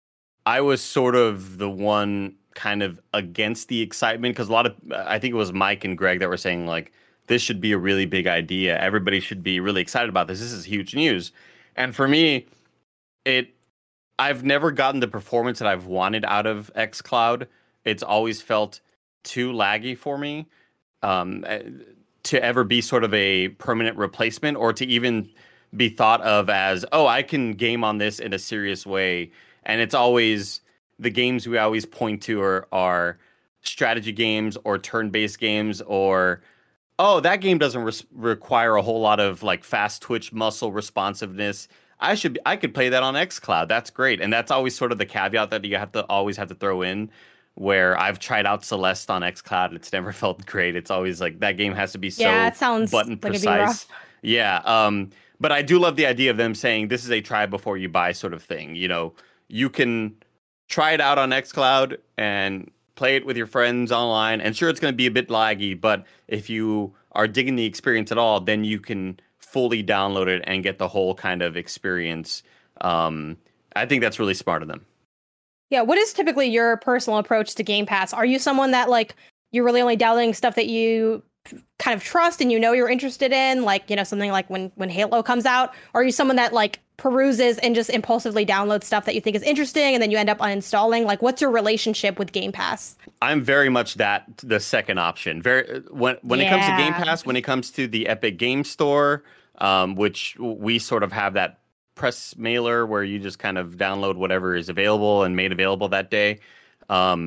I was sort of the one kind of against the excitement because a lot of, I think it was Mike and Greg that were saying like, this should be a really big idea. Everybody should be really excited about this. This is huge news. And for me, it, I've never gotten the performance that I've wanted out of xCloud. It's always felt too laggy for me um, to ever be sort of a permanent replacement or to even be thought of as, oh, I can game on this in a serious way. And it's always, the games we always point to are, are strategy games or turn-based games or, oh, that game doesn't res- require a whole lot of like fast twitch muscle responsiveness. I should, be, I could play that on xCloud. That's great. And that's always sort of the caveat that you have to always have to throw in. Where I've tried out Celeste on xCloud, it's never felt great. It's always like that game has to be so yeah, it sounds button like precise. Yeah, um, but I do love the idea of them saying this is a try before you buy sort of thing. You know, you can try it out on xCloud and play it with your friends online. And sure, it's going to be a bit laggy, but if you are digging the experience at all, then you can fully download it and get the whole kind of experience. Um, I think that's really smart of them. Yeah, what is typically your personal approach to Game Pass? Are you someone that like you're really only downloading stuff that you kind of trust and you know you're interested in, like, you know, something like when when Halo comes out? Or are you someone that like peruses and just impulsively downloads stuff that you think is interesting and then you end up uninstalling? Like, what's your relationship with Game Pass? I'm very much that the second option. Very when when yeah. it comes to Game Pass, when it comes to the Epic Game Store, um, which we sort of have that press mailer where you just kind of download whatever is available and made available that day. Um,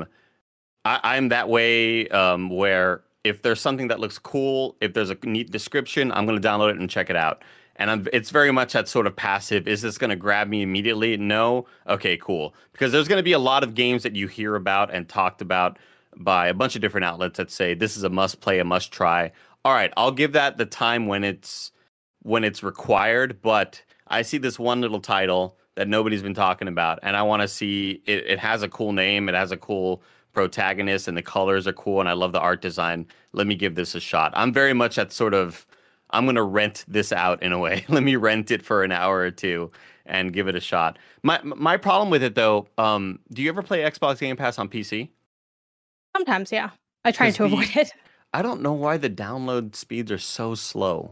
I, I'm that way um, where if there's something that looks cool, if there's a neat description, I'm going to download it and check it out. And I'm, it's very much that sort of passive. Is this going to grab me immediately? No. Okay, cool. Because there's going to be a lot of games that you hear about and talked about by a bunch of different outlets that say this is a must play, a must try. All right, I'll give that the time when it's when it's required, but I see this one little title that nobody's been talking about, and I want to see it. It has a cool name. It has a cool protagonist, and the colors are cool, and I love the art design. Let me give this a shot. I'm very much that sort of, I'm going to rent this out in a way. Let me rent it for an hour or two and give it a shot. My my problem with it, though, um, do you ever play Xbox Game Pass on P C? Sometimes, yeah. I try to avoid the, it. I don't know why the download speeds are so slow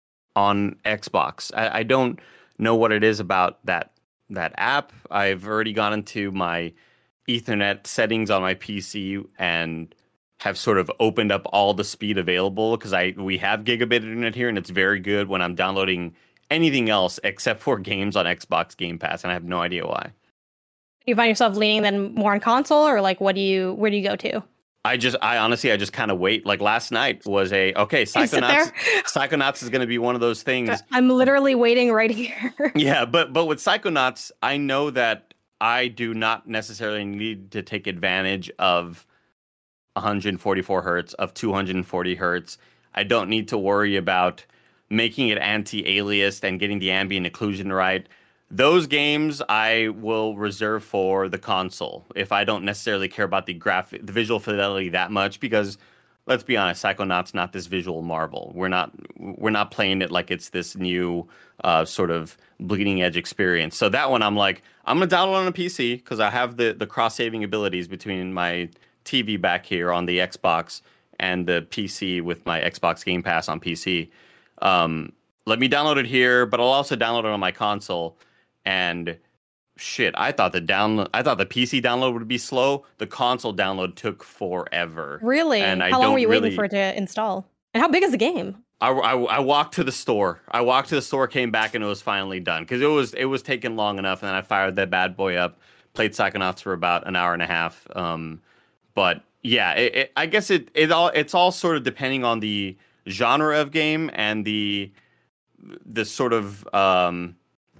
on Xbox. I, I don't know what it is about that that app. I've already gone into my Ethernet settings on my P C and have sort of opened up all the speed available because I we have gigabit internet here and it's very good when I'm downloading anything else except for games on Xbox Game Pass, and I have no idea why. Do you find yourself leaning then more on console, or like what do you where do you go to? I just, I honestly, I just kind of wait. Like last night was a, okay, Psychonauts, Psychonauts is going to be one of those things. I'm literally waiting right here. Yeah, but but with Psychonauts, I know that I do not necessarily need to take advantage of one forty-four hertz, of two forty hertz. I don't need to worry about making it anti-aliased and getting the ambient occlusion right. Those games I will reserve for the console if I don't necessarily care about the graphic, the visual fidelity that much. Because let's be honest, Psychonauts not this visual marvel. We're not we're not playing it like it's this new uh, sort of bleeding edge experience. So that one I'm like, I'm gonna download on a P C because I have the the cross saving abilities between my T V back here on the Xbox and the P C with my Xbox Game Pass on P C. Um, let me download it here, but I'll also download it on my console. And shit, I thought the download, I thought the P C download would be slow. The console download took forever. Really? And how I long don't were you really, waiting for it to install? And how big is the game? I, I, I walked to the store. I walked to the store, came back, and it was finally done because it was it was taking long enough. And then I fired that bad boy up, played Psychonauts for about an hour and a half. Um, but Yeah, it, it, I guess it it all it's all sort of depending on the genre of game and the the sort of um,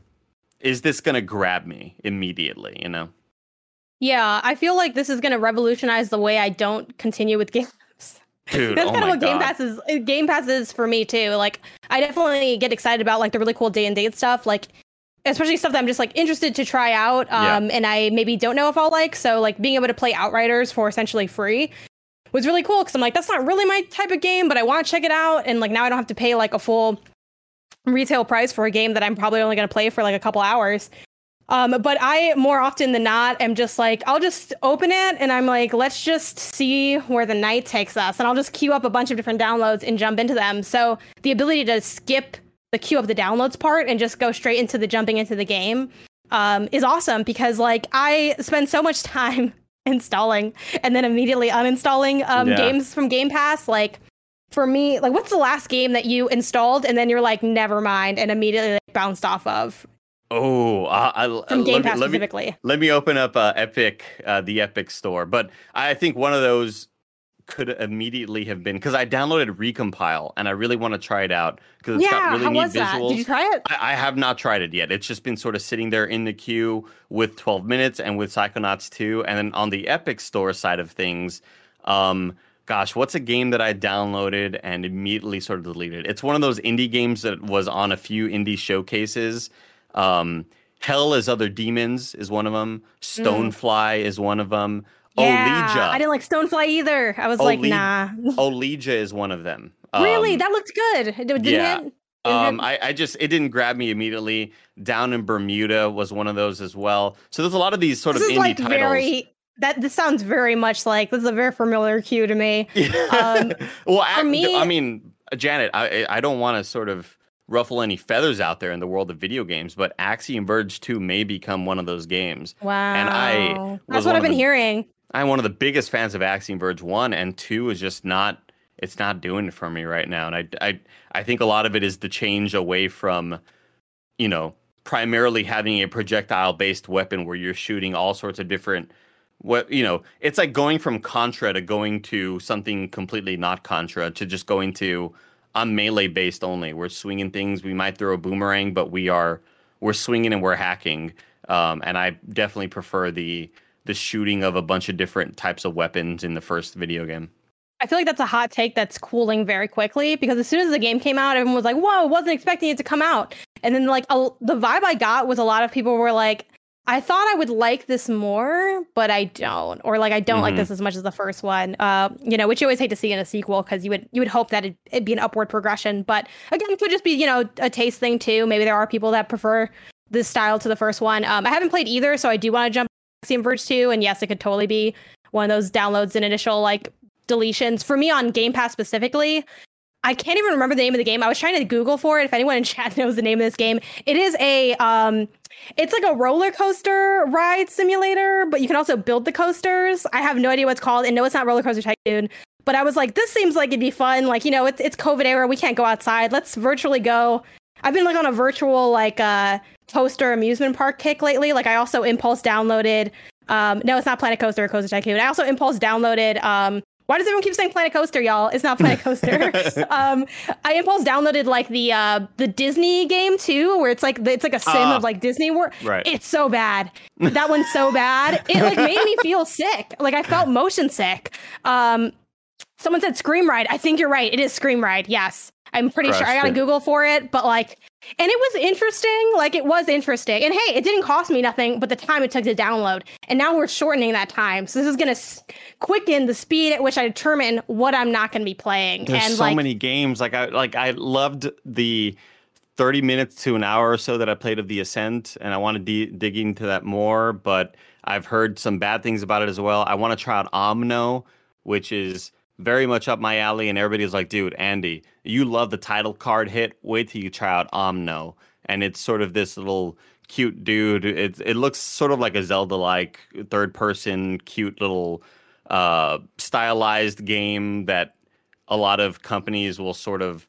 is this gonna grab me immediately? You know. Yeah, I feel like this is going to revolutionize the way I don't continue with games. Dude, That's oh kind of my what Game God. Pass is. Game Pass is for me too. Like, I definitely get excited about like the really cool day and date stuff. Like, especially stuff that I'm just like interested to try out. Um, Yeah. and I maybe don't know if I'll like. So like being able to play Outriders for essentially free was really cool because I'm like, that's not really my type of game, but I want to check it out. And like now I don't have to pay like a full retail price for a game that I'm probably only going to play for like a couple hours. Um, but I more often than not am just like, I'll just open it and I'm like, let's just see where the night takes us. And I'll just queue up a bunch of different downloads and jump into them. So the ability to skip the queue up the downloads part and just go straight into the jumping into the game um, is awesome because like I spend so much time installing and then immediately uninstalling um, Yeah. games from Game Pass. Like for me, like what's the last game that you installed and then you're like, never mind, and immediately like, bounced off of? Oh, uh, I, From uh, Game let me- Pass let me- specifically. Let me open up uh, Epic, uh, the Epic Store. But I think one of those could immediately have been because I downloaded Recompile and I really want to try it out because it's Yeah, got really how neat was that? visuals. Did you try it? I, I have not tried it yet. It's just been sort of sitting there in the queue with twelve minutes and with Psychonauts two. And then on the Epic Store side of things, um, gosh, what's a game that I downloaded and immediately sort of deleted? It's one of those indie games that was on a few indie showcases. Um, Hell is Other Demons is one of them. Stonefly is one of them. Yeah, Olija. I didn't like Stonefly either. I was like, Oli- nah. Olija is one of them. Really? Um, That looked good. It didn't yeah. hit? Didn't Um, hit? I, I just it didn't grab me immediately. Down in Bermuda was one of those as well. So there's a lot of these sort This of is indie like titles. very. That this sounds very much like this is a very familiar cue to me. Um, well, I, me- I mean, Janet, I I don't want to sort of ruffle any feathers out there in the world of video games, but Axiom Verge two may become one of those games. wow. And I was That's one what I've of been the- hearing. I'm one of the biggest fans of Axiom Verge one, and two is just not, it's not doing it for me right now. And I, I, I think a lot of it is the change away from, you know, primarily having a projectile-based weapon where you're shooting all sorts of different, what, you know, it's like going from Contra to going to something completely not Contra to just going to, I'm melee-based only. We're swinging things. We might throw a boomerang, but we are, we're swinging and we're hacking. Um, and I definitely prefer the, the shooting of a bunch of different types of weapons in the first video game. I feel like that's a hot take that's cooling very quickly because as soon as the game came out, everyone was like, whoa, wasn't expecting it to come out. And then like a, the vibe I got was a lot of people were like, I thought I would like this more, but I don't. Or like, I don't like Mhm. this as much as the first one, uh, you know, which you always hate to see in a sequel because you would you would hope that it'd, it'd be an upward progression. But again, it could just be, you know, a taste thing too. Maybe there are people that prefer this style to the first one. Um, I haven't played either, so I do want to jump Axiom Verge two, and yes, it could totally be one of those downloads and initial like deletions. For me on Game Pass specifically, I can't even remember the name of the game. I was trying to Google for it. If anyone in chat knows the name of this game, it is a um, it's like a roller coaster ride simulator, but you can also build the coasters. I have no idea what it's called, and no, it's not Roller Coaster Tycoon. But I was like, this seems like it'd be fun. Like, you know, it's it's COVID era. We can't go outside. Let's virtually go. I've been like on a virtual like uh coaster amusement park kick lately. Like I also impulse downloaded. Um, no, it's not Planet Coaster or Coaster Tycoon. I also impulse downloaded. Um, why does everyone keep saying Planet Coaster, y'all? It's not Planet Coaster. um, I impulse downloaded like the uh the Disney game too, where it's like it's like a sim Ah, of like Disney World. right. It's so bad. That one's so bad. It like made me feel sick. Like I felt motion sick. Um, someone said Scream Ride. I think you're right. It is Scream Ride. Yes. I'm pretty sure I Crushed gotta it. Google for it, but like, and it was interesting. Like, it was interesting. And hey, it didn't cost me nothing, but the time it took to download. And now we're shortening that time. So this is gonna s- quicken the speed at which I determine what I'm not gonna be playing. There's and so like, many games. Like I like I loved the thirty minutes to an hour or so that I played of The Ascent, and I want to de- dig into that more. But I've heard some bad things about it as well. I want to try out Omno, which is very much up my alley, and everybody's like, dude, Andy, you love the title card hit. Wait till you try out Omno. And it's sort of this little cute dude. It, it looks sort of like a Zelda-like third-person, cute little uh, stylized game that a lot of companies will sort of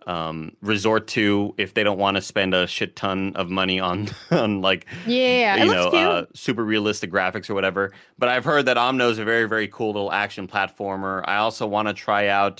um, resort to if they don't want to spend a shit ton of money on on like yeah, you know uh, super realistic graphics or whatever. But I've heard that Omno is a very very cool little action platformer. I also want to try out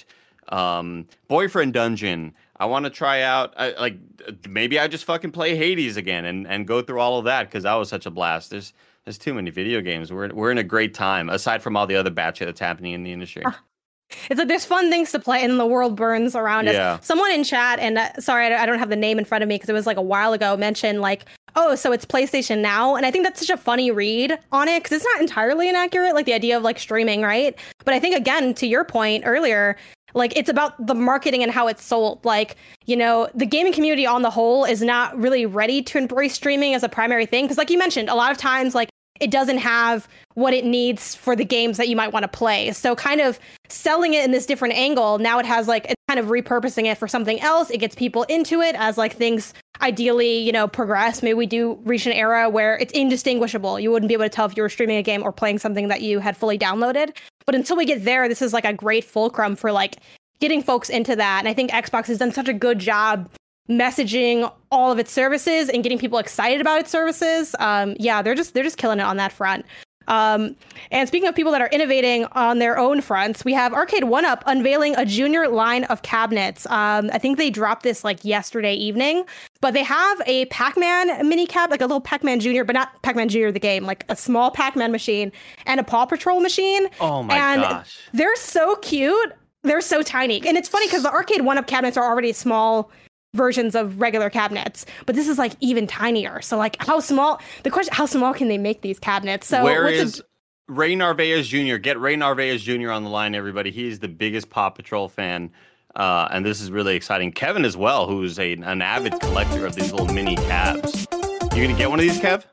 um, Boyfriend Dungeon. I want to try out I, like maybe I just fucking play Hades again and, and go through all of that because that was such a blast. There's there's too many video games. We're we're in a great time aside from all the other bad shit that's happening in the industry. Uh. It's like there's fun things to play and the world burns around yeah. us. Someone in chat, and uh, sorry, I don't have the name in front of me because it was like a while ago, mentioned like, oh, so it's PlayStation Now. And I think that's such a funny read on it because it's not entirely inaccurate, like the idea of like streaming, right? But I think, again, to your point earlier, like it's about the marketing and how it's sold. Like, you know, the gaming community on the whole is not really ready to embrace streaming as a primary thing. Because like you mentioned, a lot of times, like, it doesn't have what it needs for the games that you might want to play. So kind of selling it in this different angle, now it has like, it's kind of repurposing it for something else. It gets people into it as like things ideally, you know, progress. Maybe we do reach an era where it's indistinguishable. You wouldn't be able to tell if you were streaming a game or playing something that you had fully downloaded. But until we get there, this is like a great fulcrum for like getting folks into that. And I think Xbox has done such a good job messaging all of its services and getting people excited about its services. Um, yeah, they're just they're just killing it on that front. Um, and speaking of people that are innovating on their own fronts, we have Arcade one up unveiling a junior line of cabinets. Um, I think they dropped this like yesterday evening, but they have a Pac-Man mini cab, like a little Pac-Man Junior, but not Pac-Man Junior the game, like a small Pac-Man machine and a Paw Patrol machine. Oh my and gosh. They're so cute. They're so tiny. And it's funny because the Arcade one up cabinets are already small versions of regular cabinets, but this is like even tinier. So like how small, the question, how small can they make these cabinets? So where what's is a, Ray Narvaez Junior? Get Ray Narvaez Junior on the line, everybody. He's the biggest Paw Patrol fan. Uh, and this is really exciting. Kevin as well, who's a, an avid collector of these little mini cabs. You gonna get one of these, Kev?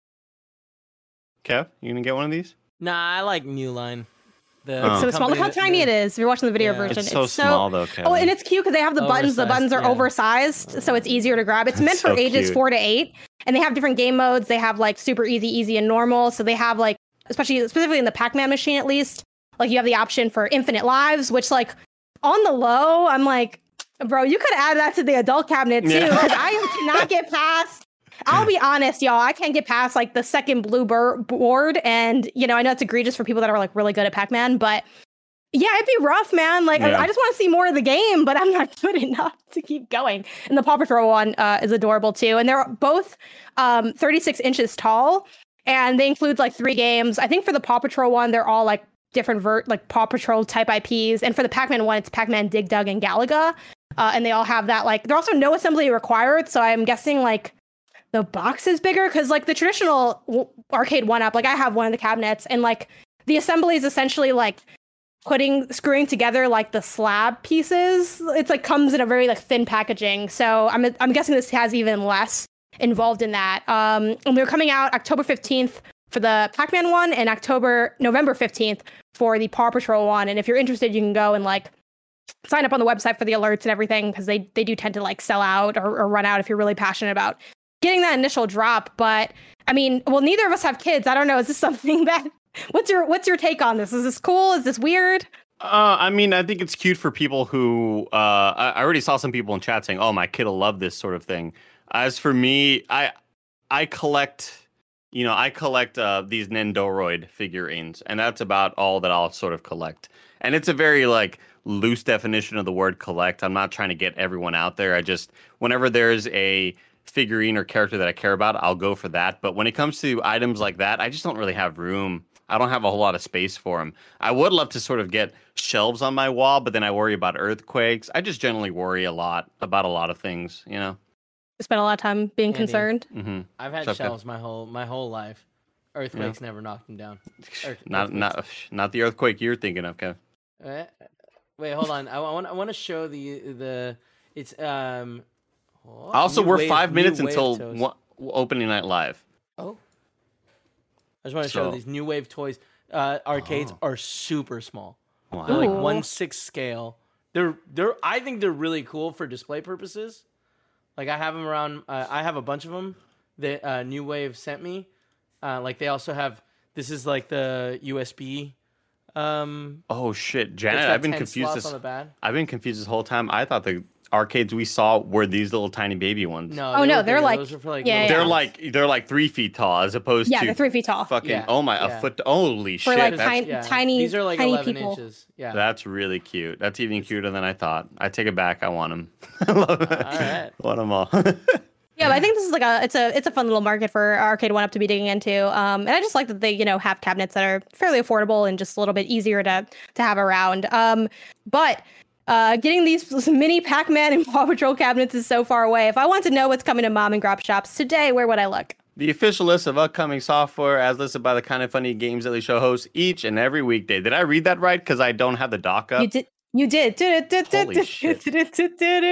Kev, you gonna get one of these? Nah, I like New Line. The it's so small. Look how that, tiny the, it is. If you're watching the video yeah. version. It's so it's small so, though, Kevin. Oh, and it's cute because they have the oversized, buttons. The buttons are yeah. oversized, so it's easier to grab. It's That's meant for so ages cute. four to eight, and they have different game modes. They have like super easy, easy, and normal. So they have like, especially specifically in the Pac-Man machine, at least, like you have the option for infinite lives, which like on the low, I'm like, bro, you could add that to the adult cabinet too, because yeah. I cannot get past. I'll be honest, y'all. I can't get past like the second blue bur- board, and you know, I know it's egregious for people that are like really good at Pac-Man, but. Yeah, it'd be rough, man. Like, yeah. I, I just want to see more of the game, but I'm not good enough to keep going. And the Paw Patrol one uh, is adorable, too. And they're both um, thirty-six inches tall, and they include, like, three games. I think for the Paw Patrol one, they're all, like, different, vert like, Paw Patrol type I Ps. And for the Pac-Man one, it's Pac-Man, Dig Dug, and Galaga. Uh, and they all have that, like, they're also no assembly required, so I'm guessing, like, the box is bigger. Because, like, the traditional w- Arcade one up, like, I have one of the cabinets, and, like, the assembly is essentially, like, putting screwing together like the slab pieces. It's like comes in a very like thin packaging. So I'm I'm guessing this has even less involved in that. Um, and they're coming out October fifteenth for the Pac-Man one and October November fifteenth for the Paw Patrol one. And if you're interested, you can go and like sign up on the website for the alerts and everything because they they do tend to like sell out or, or run out if you're really passionate about getting that initial drop. But I mean, well, neither of us have kids. I don't know. Is this something that What's your what's your take on this? Is this cool? Is this weird? Uh, I mean, I think it's cute for people who uh, I, I already saw some people in chat saying, "Oh, my kid will love this sort of thing." As for me, I I collect, you know, I collect uh, these Nendoroid figurines, and that's about all that I'll sort of collect. And it's a very like loose definition of the word collect. I'm not trying to get everyone out there. I just whenever there's a figurine or character that I care about, I'll go for that. But when it comes to items like that, I just don't really have room. I don't have a whole lot of space for them. I would love to sort of get shelves on my wall, but then I worry about earthquakes. I just generally worry a lot about a lot of things, you know? You spend a lot of time being Andy, concerned. Mm-hmm. I've had shelves my whole my whole life. Earthquakes yeah. never knocked them down. Earth, not not not the earthquake you're thinking of, Kev. Uh, wait, hold on. I want I want to show the the it's um. Oh, also, we're wave, five minutes until one, opening night live. Oh. I just want to so. show these new wave toys. Uh, arcades oh. are super small. Wow. They're like one sixth scale. They're they're. I think they're really cool for display purposes. Like I have them around. Uh, I have a bunch of them that uh, New Wave sent me. Uh, like they also have. This is like the U S B. Um, oh shit, Janet! I've been confused. This, on the bad. I've been confused this whole time. I thought the arcades we saw were these little tiny baby ones. No. Oh, they no, were they're bigger. like- Those are for like yeah, little yeah. They're kids. like they're like three feet tall as opposed Yeah, to they're three feet tall. fucking Yeah, oh my yeah. a foot. Holy For shit! like that's, tiny- Yeah. tiny, These are like tiny eleven people. inches. Yeah. that's really cute. That's even cuter than I thought. I take it back. I want them. I love it. All right. Want them all. Yeah, but I think this is like a it's a it's a fun little market for Arcade One Up to be digging into. Um, and I just like that they you know have cabinets that are fairly affordable and just a little bit easier to to have around. Um, but uh, getting these mini Pac-Man and Paw Patrol cabinets is so far away. If I want to know what's coming to mom and grop shops today, where would I look? The official list of upcoming software as listed by the Kind of Funny Games Daily Show hosts each and every weekday. Did I read that right? Because I don't have the doc up. You did. You did. Holy shit. If you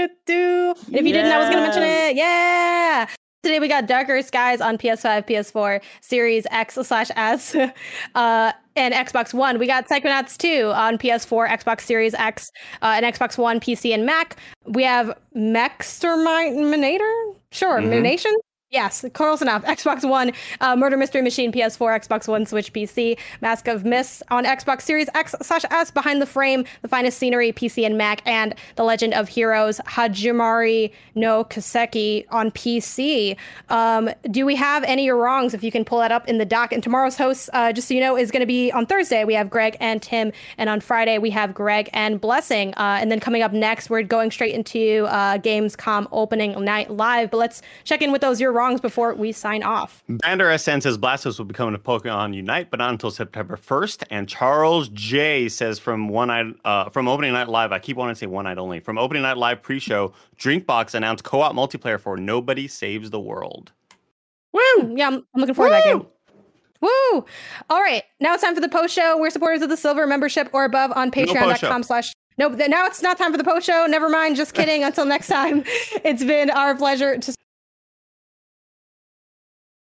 didn't, I was gonna mention it. Yeah. Today we got Darker Skies on P S five, P S four, Series X slash S, uh, and Xbox One. We got Psychonauts two on P S four, Xbox Series X, uh, and Xbox One, P C, and Mac. We have Mexterminator? Sure, Mhm. Nation? Yes, close enough. Xbox One, uh, Murder Mystery Machine, P S four, Xbox One, Switch, P C, Mask of Myths on Xbox Series X slash S, Behind the Frame, The Finest Scenery, P C and Mac, and The Legend of Heroes, Hajimari no Kaseki on P C. Um, do we have any wrongs? If you can pull that up in the doc. And tomorrow's hosts, uh, just so you know, is going to be on Thursday. We have Greg and Tim, and on Friday we have Greg and Blessing. Uh, and then coming up next, we're going straight into uh, Gamescom opening night live. But let's check in with those your wrongs before we sign off. Bander S N says Blastos will be coming to Pokemon Unite, but not until September first. And Charles J says from one night, uh, from opening night live, I keep wanting to say one night only. From opening night live pre-show, Drinkbox announced co-op multiplayer for Nobody Saves the World. Woo! Yeah, I'm, I'm looking forward to that game. Woo! All right, now it's time for the post show. We're supporters of the silver membership or above on patreon.com slash. Nope, now it's not time for the post show. Never mind. Just kidding. Until next time, it's been our pleasure to